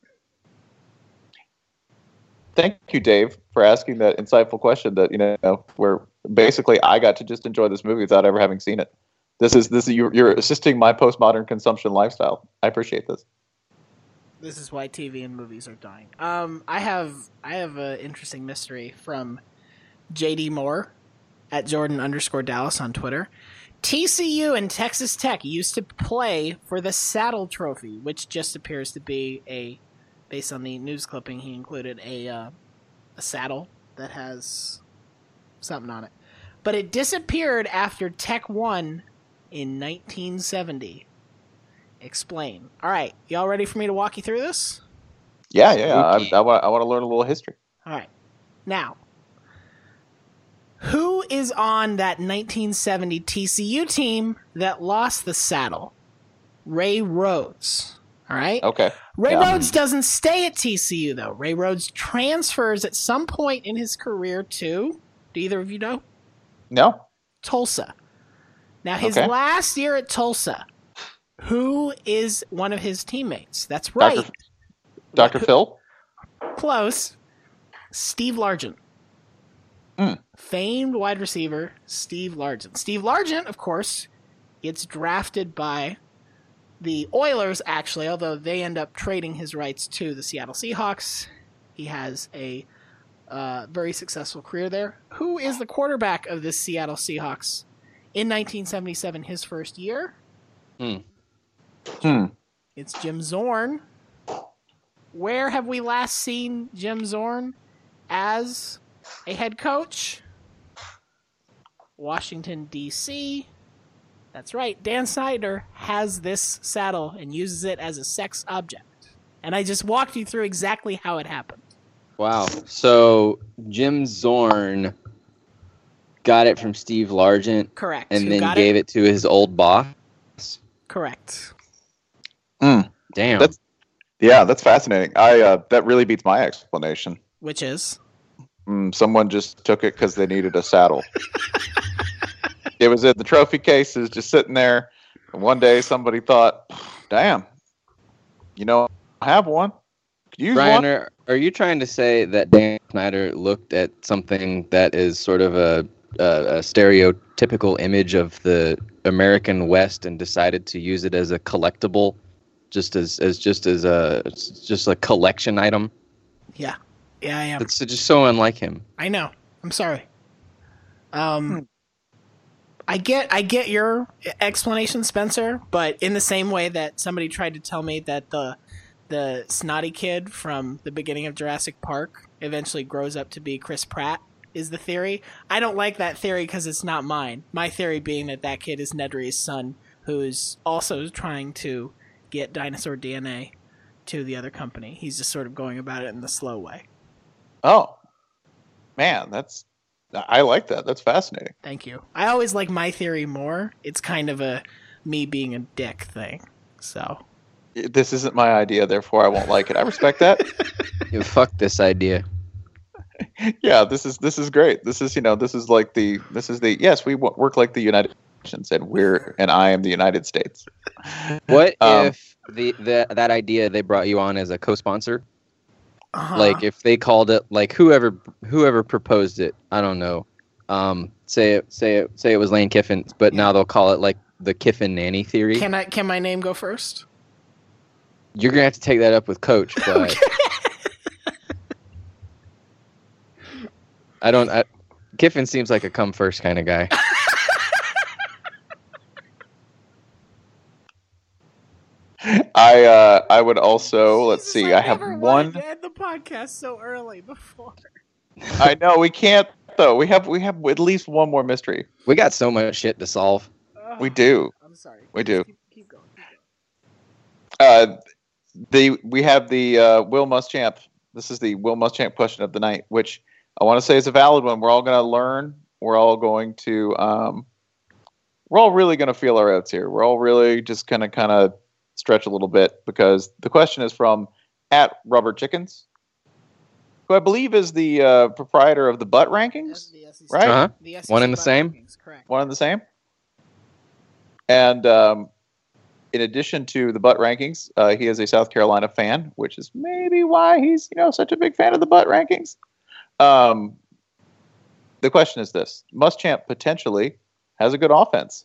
Thank you, Dave, for asking that insightful question. That you know, where basically I got to just enjoy this movie without ever having seen it. This is this is you're, you're assisting my postmodern consumption lifestyle. I appreciate this. This is why T V and movies are dying. Um, I have I have an interesting mystery from J D Moore at Jordan underscore Dallas on Twitter. T C U and Texas Tech used to play for the Saddle Trophy, which just appears to be a, based on the news clipping he included, a uh, a saddle that has something on it. But it disappeared after Tech won in nineteen seventy. Explain. All right, y'all ready for me to walk you through this? Yeah, yeah, yeah. I, I want I want to learn a little history. All right. Now, who is on that nineteen seventy T C U team that lost the saddle? Ray Rhodes. All right? Okay. Ray yeah. Rhodes doesn't stay at T C U, though. Ray Rhodes transfers at some point in his career to, do either of you know? No. Tulsa. Now, his okay. last year at Tulsa, who is one of his teammates? That's right. Doctor Doctor Phil? Close. Steve Largent. Mm. Famed wide receiver, Steve Largent. Steve Largent, of course, gets drafted by the Oilers, actually, although they end up trading his rights to the Seattle Seahawks. He has a uh, very successful career there. Who is the quarterback of the Seattle Seahawks in nineteen seventy-seven, his first year? Hmm. Hmm. It's Jim Zorn. Where have we last seen Jim Zorn as a head coach? Washington, D C That's right. Dan Snyder has this saddle and uses it as a sex object. And I just walked you through exactly how it happened. Wow. So Jim Zorn got it from Steve Largent. Correct. And Who then gave it? it to his old boss. Correct. Mm. Damn. That's, yeah, that's fascinating. I uh, that really beats my explanation. Which is? Mm, someone just took it because they needed a saddle. It was in the trophy cases, just sitting there. And one day, somebody thought, "Damn, you know, I have one. Could use Brian, one." are, are you trying to say that Dan Snyder looked at something that is sort of a, a, a stereotypical image of the American West and decided to use it as a collectible, just as, as just as a just a collection item? Yeah, yeah, I am. It's just so unlike him. I know. I'm sorry. Um. Hmm. I get I get your explanation, Spencer, but in the same way that somebody tried to tell me that the the snotty kid from the beginning of Jurassic Park eventually grows up to be Chris Pratt is the theory. I don't like that theory because it's not mine. My theory being that that kid is Nedry's son, who is also trying to get dinosaur D N A to the other company. He's just sort of going about it in the slow way. Oh, man, that's... I like that. That's fascinating. Thank you. I always like my theory more. It's kind of a me being a dick thing. So this isn't my idea, therefore I won't like it. I respect that. You fuck this idea. Yeah, this is this is great. This is you know this is like the this is the yes we work like the United Nations and we're and I am the United States. What um, if the, the that idea they brought you on as a co-sponsor? Uh-huh. Like if they called it like whoever whoever proposed it, I don't know. Um, say it say it say it was Lane Kiffin, but now they'll call it like the Kiffin nanny theory. Can I can my name go first? You're gonna have to take that up with Coach, but Okay. I don't. I, Kiffin seems like a come first kind of guy. I uh, I would also let's Jesus, see. I, I have never one. wanted to end the podcast so early before. I know we can't though. We have we have at least one more mystery. We got so much shit to solve. Oh, We do. I'm sorry. We do. Keep, keep going. Keep going. Uh, the we have the uh, Will Muschamp. This is the Will Muschamp question of the night, which I want to say is a valid one. We're all going to learn. We're all going to. Um, we're all really going to feel our oats here. We're all really just going to kind of stretch a little bit because the question is from at Rubber Chickens, who I believe is the uh, proprietor of the Butt Rankings, The S E C right? Uh-huh. The S E C One and the butt same? rankings, correct. One and the same. And um, in addition to the Butt Rankings, uh, he is a South Carolina fan, which is maybe why he's you know such a big fan of the Butt Rankings. Um, the question is this: Muschamp potentially has a good offense.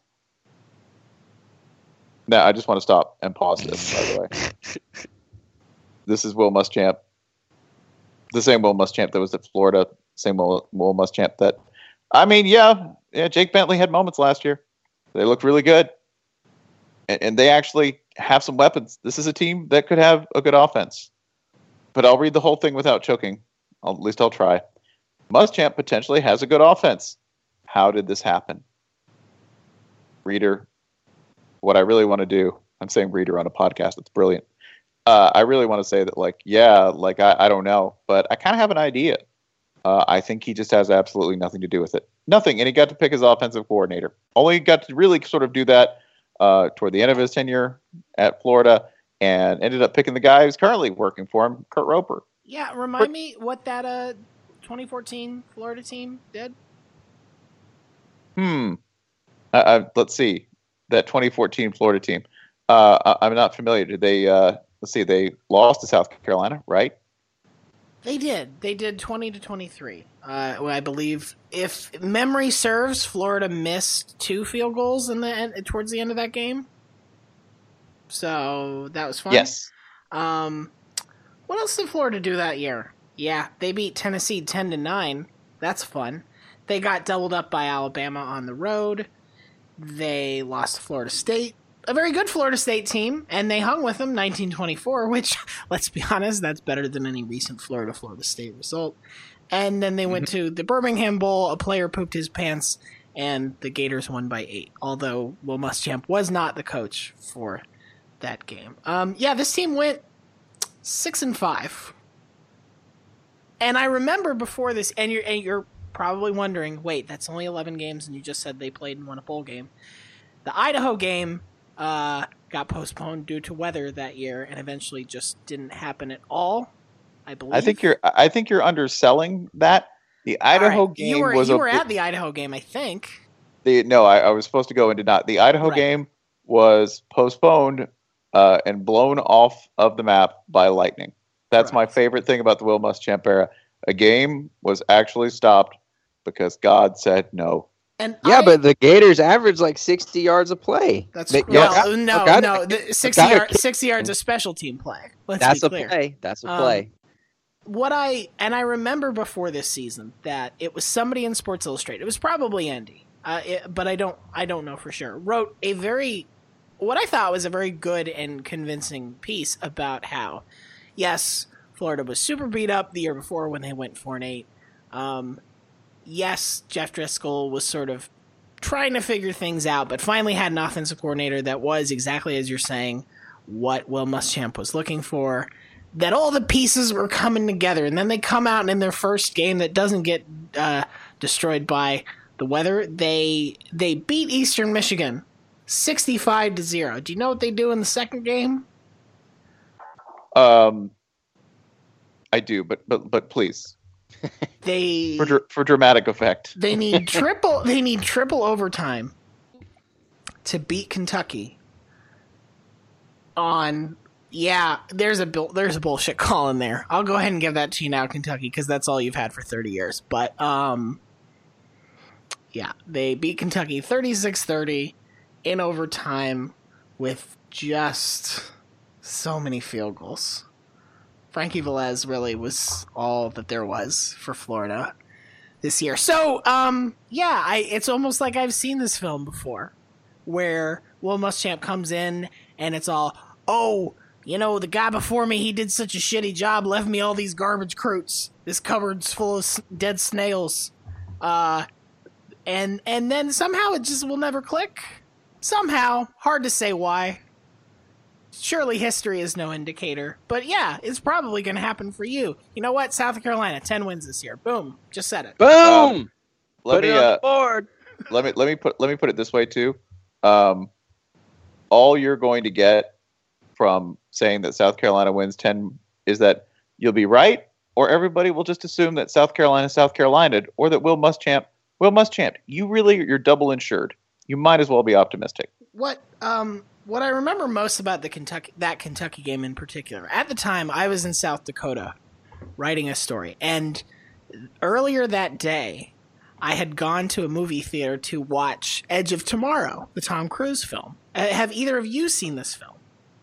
Now, I just want to stop and pause this, by the way. This is Will Muschamp. The same Will Muschamp that was at Florida. Same Will, Will Muschamp that... I mean, yeah, yeah. Jake Bentley had moments last year. They looked really good. And, and they actually have some weapons. This is a team that could have a good offense. But I'll read the whole thing without choking. I'll, at least I'll try. Muschamp potentially has a good offense. How did this happen? Reader, what I really want to do, I'm saying reader on a podcast, it's brilliant. Uh, I really want to say that, like, yeah, like, I, I don't know, but I kind of have an idea. Uh, I think he just has absolutely nothing to do with it. Nothing. And he got to pick his offensive coordinator. Only got to really sort of do that uh, toward the end of his tenure at Florida and ended up picking the guy who's currently working for him, Kurt Roper. Yeah, remind me what that uh twenty fourteen Florida team did. Hmm. Uh, uh, let's see. That twenty fourteen Florida team. Uh, I, I'm not familiar. Did they, uh, let's see, they lost to South Carolina, right? They did. They did twenty to twenty-three. Uh, well, I believe, if memory serves, Florida missed two field goals in the end, towards the end of that game. So that was fun. Yes. Um, what else did Florida do that year? Yeah, they beat Tennessee ten to nine. That's fun. They got doubled up by Alabama on the road. They lost to Florida State, a very good Florida State team, and they hung with them nineteen twenty-four, which, let's be honest, that's better than any recent Florida-Florida State result. And then they went to the Birmingham Bowl, a player pooped his pants, and the Gators won by eight, although Will Muschamp was not the coach for that game. Um, yeah, this team went six and five. And I remember before this, and you're, and you're probably wondering, wait, that's only eleven games, and you just said they played and won a bowl game. The Idaho game uh, got postponed due to weather that year, and eventually just didn't happen at all. I believe. I think you're. I think you're underselling that. The Idaho All right, game You were was you a were at the Idaho game, I think. the no. I, I was supposed to go and did not. The Idaho Right. game was postponed uh, and blown off of the map by lightning. That's my Correct. favorite thing about the Will Muschamp era. A game was actually stopped because God said no. And Yeah, I- but the Gators average like sixty yards a play. That's They- well, yeah, no, gotta- no. The sixty, gotta yard, kick- sixty yards of special team play. Let's That's be a clear. play. That's a Um, play. What I and I remember before this season that it was somebody in Sports Illustrated. It was probably Andy, uh, it, but I don't I don't know for sure. Wrote a very what I thought was a very good and convincing piece about how yes, Florida was super beat up the year before when they went four and eight. Um, yes, Jeff Driscoll was sort of trying to figure things out, but finally had an offensive coordinator that was exactly as you're saying what Will Muschamp was looking for. That all the pieces were coming together, and then they come out and in their first game that doesn't get uh, destroyed by the weather. They they beat Eastern Michigan sixty-five to zero. Do you know what they do in the second game? Um, I do, but but but please, They for dr- for dramatic effect. they need triple they need triple overtime to beat Kentucky. On yeah, there's a bull, there's a bullshit call in there. I'll go ahead and give that to you now, Kentucky, because that's all you've had for thirty years. But um, yeah, they beat Kentucky thirty-six thirty in overtime with just so many field goals. Frankie Velez really was all that there was for Florida this year. So, um, yeah, I, it's almost like I've seen this film before, where Will Muschamp comes in and it's all, oh, you know, the guy before me, he did such a shitty job, left me all these garbage croots. This cupboard's full of s- dead snails. Uh, and and then somehow it just will never click. Somehow, hard to say why. Surely history is no indicator. But yeah, it's probably going to happen for you. You know what? South Carolina, ten wins this year. Boom. Just said it. Boom! um, Let Put me it on uh, the board. let me let me put let me put it this way too. Um, all you're going to get from saying that South Carolina wins ten is that you'll be right, or everybody will just assume that South Carolina South Carolina, or that Will Muschamp Will Muschamp. You really you're double insured. You might as well be optimistic. What um what I remember most about the Kentucky that Kentucky game in particular. At the time, I was in South Dakota writing a story, and earlier that day, I had gone to a movie theater to watch Edge of Tomorrow, the Tom Cruise film. Uh, have either of you seen this film?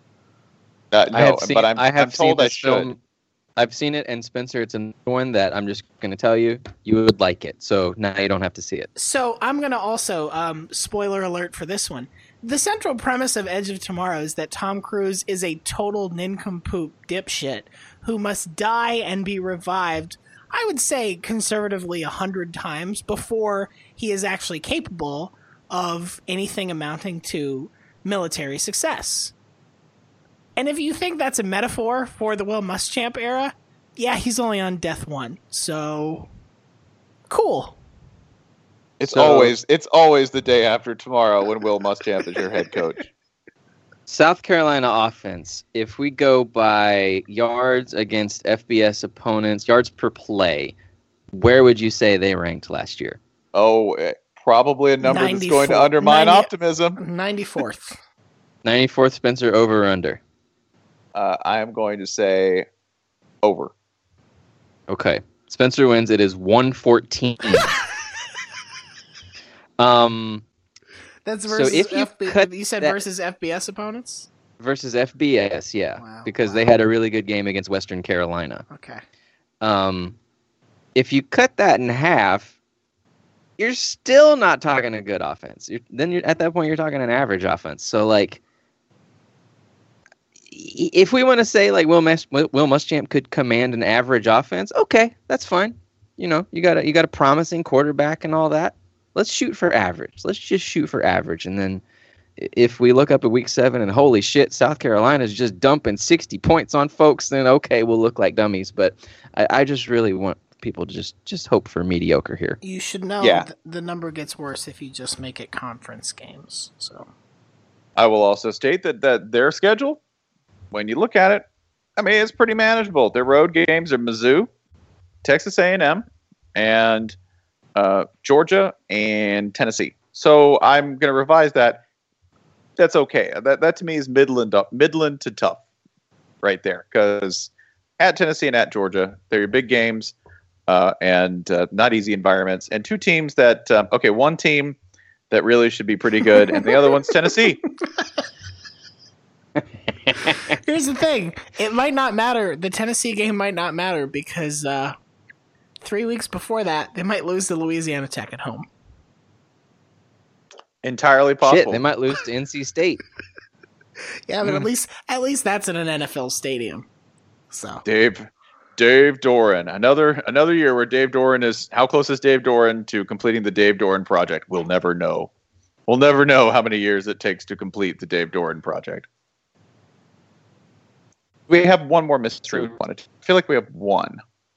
Uh, no, I have seen, but I'm, I have I'm told seen I this should. film. I've seen it, and Spencer, it's another one that I'm just going to tell you you would like it. So now you don't have to see it. So I'm going to also, um, spoiler alert for this one. The central premise of Edge of Tomorrow is that Tom Cruise is a total nincompoop dipshit who must die and be revived, I would say conservatively a hundred times before he is actually capable of anything amounting to military success. And if you think that's a metaphor for the Will Muschamp era, yeah, he's only on death one. So, cool. It's So- always it's always the day after tomorrow when Will Muschamp is your head coach. South Carolina offense, if we go by yards against F B S opponents, yards per play, where would you say they ranked last year? Oh, eh, probably a number that's going to ninety-four undermine ninety optimism. ninety-fourth. ninety-fourth, Spencer, over or under? Uh, I am going to say over. Okay. Spencer wins. It is one fourteen. um, That's So versus if you F B, cut you said that- versus F B S opponents? versus F B S, yeah, Wow, because wow. they had a really good game against Western Carolina. Okay. Um, if you cut that in half, you're still not talking a good offense. You're, then you're at that point you're talking an average offense. So like, i- if we want to say like Will Mus- Will Muschamp could command an average offense, okay, that's fine. You know, you got a, you got a promising quarterback and all that. Let's shoot for average. Let's just shoot for average, and then i- if we look up at week seven and holy shit, South Carolina's just dumping sixty points on folks, then okay, we'll look like dummies. But I, I just really want people to just just hope for mediocre here. You should know Yeah. th- the number gets worse if you just make it conference games. So I will also state that, that their schedule, when you look at it, I mean, it's pretty manageable. Their road games are Mizzou, Texas A and M, and uh, Georgia and Tennessee. So I'm going to revise that. That's okay. That that to me is Midland up, Midland to tough, right there. Because at Tennessee and at Georgia, they're your big games, uh, and uh, not easy environments. And two teams that um, okay, one team that really should be pretty good, and the other one's Tennessee. Here's the thing: it might not matter. The Tennessee game might not matter because uh, three weeks before that, they might lose to Louisiana Tech at home. Entirely possible. Shit, they might lose to N C State. Yeah, but Mm. at least at least that's in an N F L stadium. So Dave, Dave Doran, another another year where Dave Doran is. How close is Dave Doran to completing the Dave Doran project? We'll never know. We'll never know how many years it takes to complete the Dave Doran project. We have one more mystery. We wanted. I feel like we have one.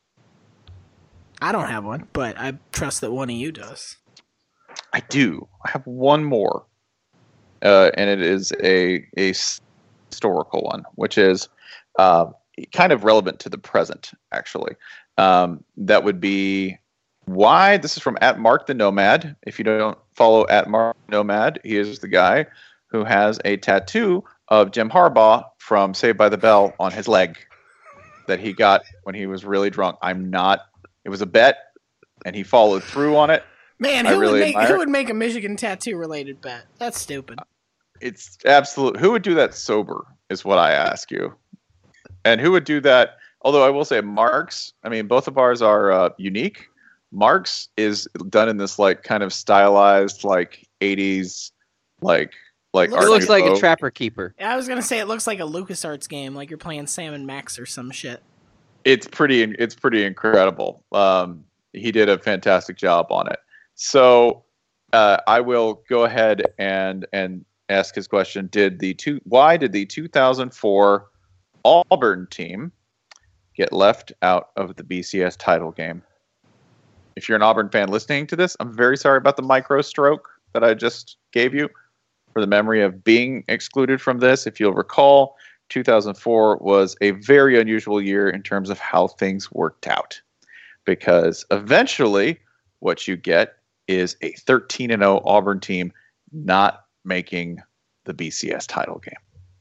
I don't have one, but I trust that one of you does. I do. I have one more, uh, and it is a a s- historical one, which is uh, kind of relevant to the present. Actually, um, that would be why. This is from at Mark the Nomad. If you don't follow at Mark the Nomad, he is the guy who has a tattoo of Jim Harbaugh from Saved by the Bell on his leg that he got when he was really drunk. I'm not. It was a bet, and he followed through on it. Man, I who really would make admire who it. would make a Michigan tattoo related bet? That's stupid. It's absolute. Who would do that sober is what I ask you. And who would do that? Although I will say Mark's, I mean, both of ours are uh, unique. Mark's is done in this like kind of stylized, like eighties, like like Looks It Art looks like a Nouveau. trapper keeper. I was gonna say it looks like a LucasArts game, like you're playing Sam and Max or some shit. It's pretty. It's pretty incredible. Um, he did a fantastic job on it. So uh, I will go ahead and and ask his question. Did the two? Why did the two thousand four Auburn team get left out of the B C S title game? If you're an Auburn fan listening to this, I'm very sorry about the micro stroke that I just gave you for the memory of being excluded from this. If you'll recall, two thousand four was a very unusual year in terms of how things worked out, because eventually what you get is a thirteen and oh Auburn team not making the B C S title game.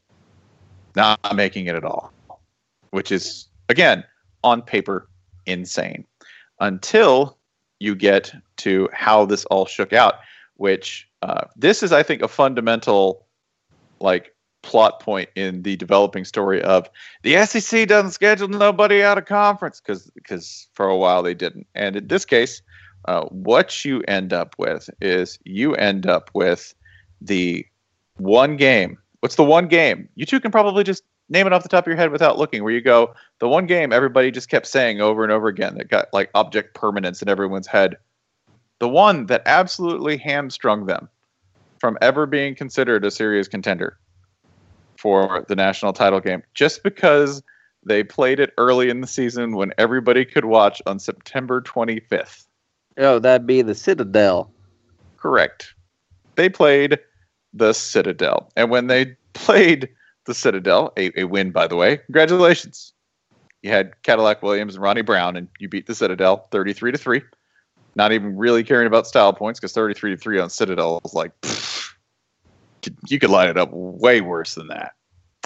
Not making it at all, which is, again, on paper, insane. Until you get to how this all shook out, which uh, this is, I think, a fundamental, like, plot point in the developing story of the S E C doesn't schedule nobody out of conference, because because for a while they didn't. And in this case, uh, what you end up with is you end up with the one game. What's the one game? You two can probably just name it off the top of your head without looking, where you go, the one game everybody just kept saying over and over again that got like object permanence in everyone's head. The one that absolutely hamstrung them from ever being considered a serious contender for the national title game, just because they played it early in the season when everybody could watch on September twenty-fifth. Oh, that'd be the Citadel. Correct. They played the Citadel. And when they played the Citadel, a, a win, by the way, congratulations. You had Cadillac Williams and Ronnie Brown, and you beat the Citadel thirty-three to three. Not even really caring about style points, because thirty-three to three on Citadel was like, pfft, you could line it up way worse than that.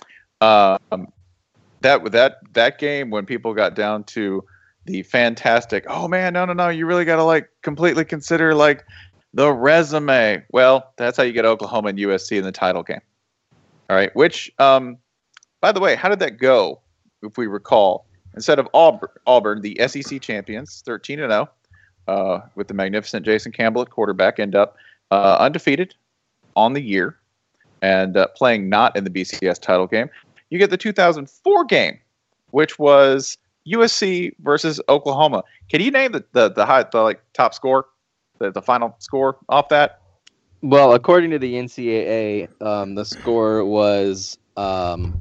Um, that that that game, when people got down to the fantastic, oh man, no, no, no, you really got to like completely consider like the resume. Well, that's how you get Oklahoma and U S C in the title game. All right, which, um, by the way, how did that go? If we recall, instead of Auburn, Auburn, the S E C champions, thirteen and oh, uh, with the magnificent Jason Campbell at quarterback, end up uh, undefeated on the year and uh, playing not in the B C S title game. You get the two thousand four game, which was U S C versus Oklahoma. Can you name the the, the high the like top score, the, the final score off that? Well, according to the N C double A, um, the score was um,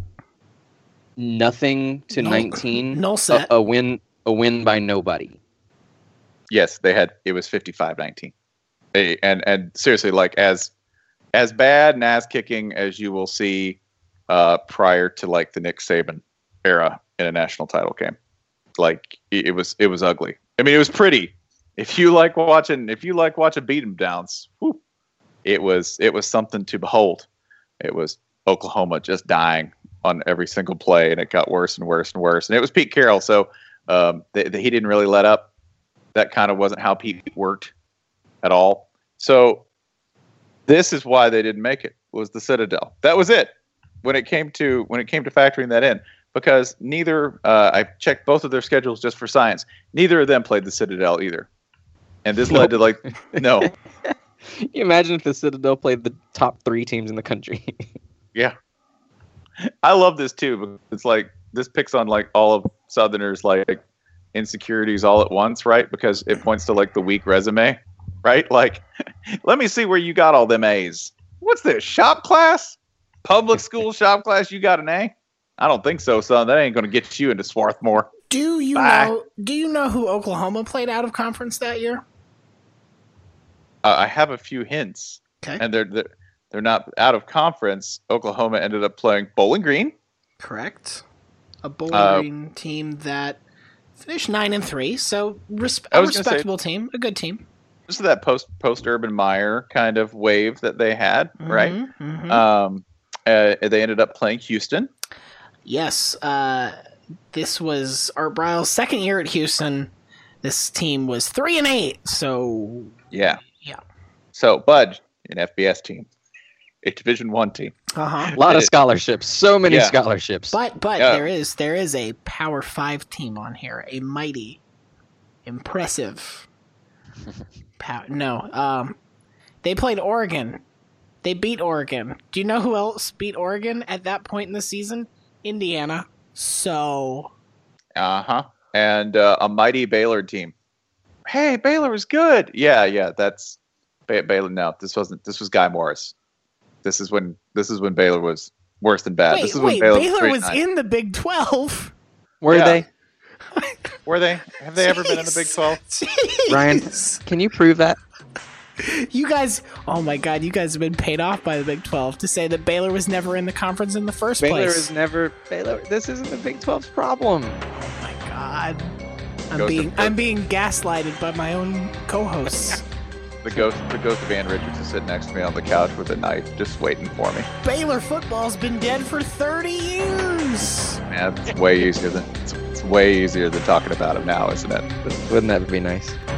nothing to Null- nineteen. null set. A, a win, a win by nobody. Yes, they had. It was fifty-five nineteen. They, and and seriously, like as as bad and ass kicking as you will see uh, prior to like the Nick Saban era in a national title game. Like it, it was it was ugly. I mean, it was pretty, if you like watching, if you like watching beat 'em downs, whew, it was it was something to behold. It was Oklahoma just dying on every single play, and it got worse and worse and worse. And it was Pete Carroll, so um, th- th- he didn't really let up. That kind of wasn't how Pete worked at all. So this is why they didn't make it. Was the Citadel? That was it. When it came to when it came to factoring that in, because neither uh, I checked both of their schedules just for science. Neither of them played the Citadel either, and this nope. led to like no. Can you imagine if the Citadel played the top three teams in the country? Yeah, I love this too. Because it's like this picks on like all of Southerners like insecurities all at once, right? Because it points to like the weak resume, right? Like, let me see where you got all them A's. What's this, shop class? Public school shop class? You got an A? I don't think so, son. That ain't going to get you into Swarthmore. Do you Bye. know? Do you know who Oklahoma played out of conference that year? Uh, I have a few hints, Okay. and they're, they're they're not out of conference. Oklahoma ended up playing Bowling Green. Correct. A Bowling Uh, Green team that finished nine and three, so resp- I a was gonna say- respectable team, a good team. This is that post post Urban Meyer kind of wave that they had, right? Mhm, mhm. Um, uh, they ended up playing Houston. Yes, uh, this was Art Briles' second year at Houston. This team was three and eight, so Yeah. yeah. So Bud, an F B S team, a Division One team. Uh huh. A lot of scholarships. So many Yeah. scholarships. But but Yeah. there is there is a Power Five team on here, a mighty, impressive. Pow- no, um, they played Oregon. They beat Oregon. Do you know who else beat Oregon at that point in the season? Indiana. So Uh huh. And uh, a mighty Baylor team. Hey, Baylor was good. Yeah, yeah. That's ba- Baylor. No, this wasn't. This was Guy Morris. This is when. This is when Baylor was worse than bad. wait, this is wait, when Baylor, Baylor was nine. in the Big Twelve. Were Yeah. they? Were they? Have they ever been in the Big Jeez. Twelve? Jeez. Ryan, can you prove that? You guys, oh my God, you guys have been paid off by the Big twelve to say that Baylor was never in the conference in the first Baylor place. is never. Baylor. This isn't the Big twelve's problem. Oh my God. I'm Goes being to- I'm being gaslighted by my own co-hosts. The ghost, the ghost of Ann Richards is sitting next to me on the couch with a knife, just waiting for me. Baylor football's been dead for thirty years. Man, it's way easier than it's, it's way easier than talking about it now, isn't it? Wouldn't that be nice?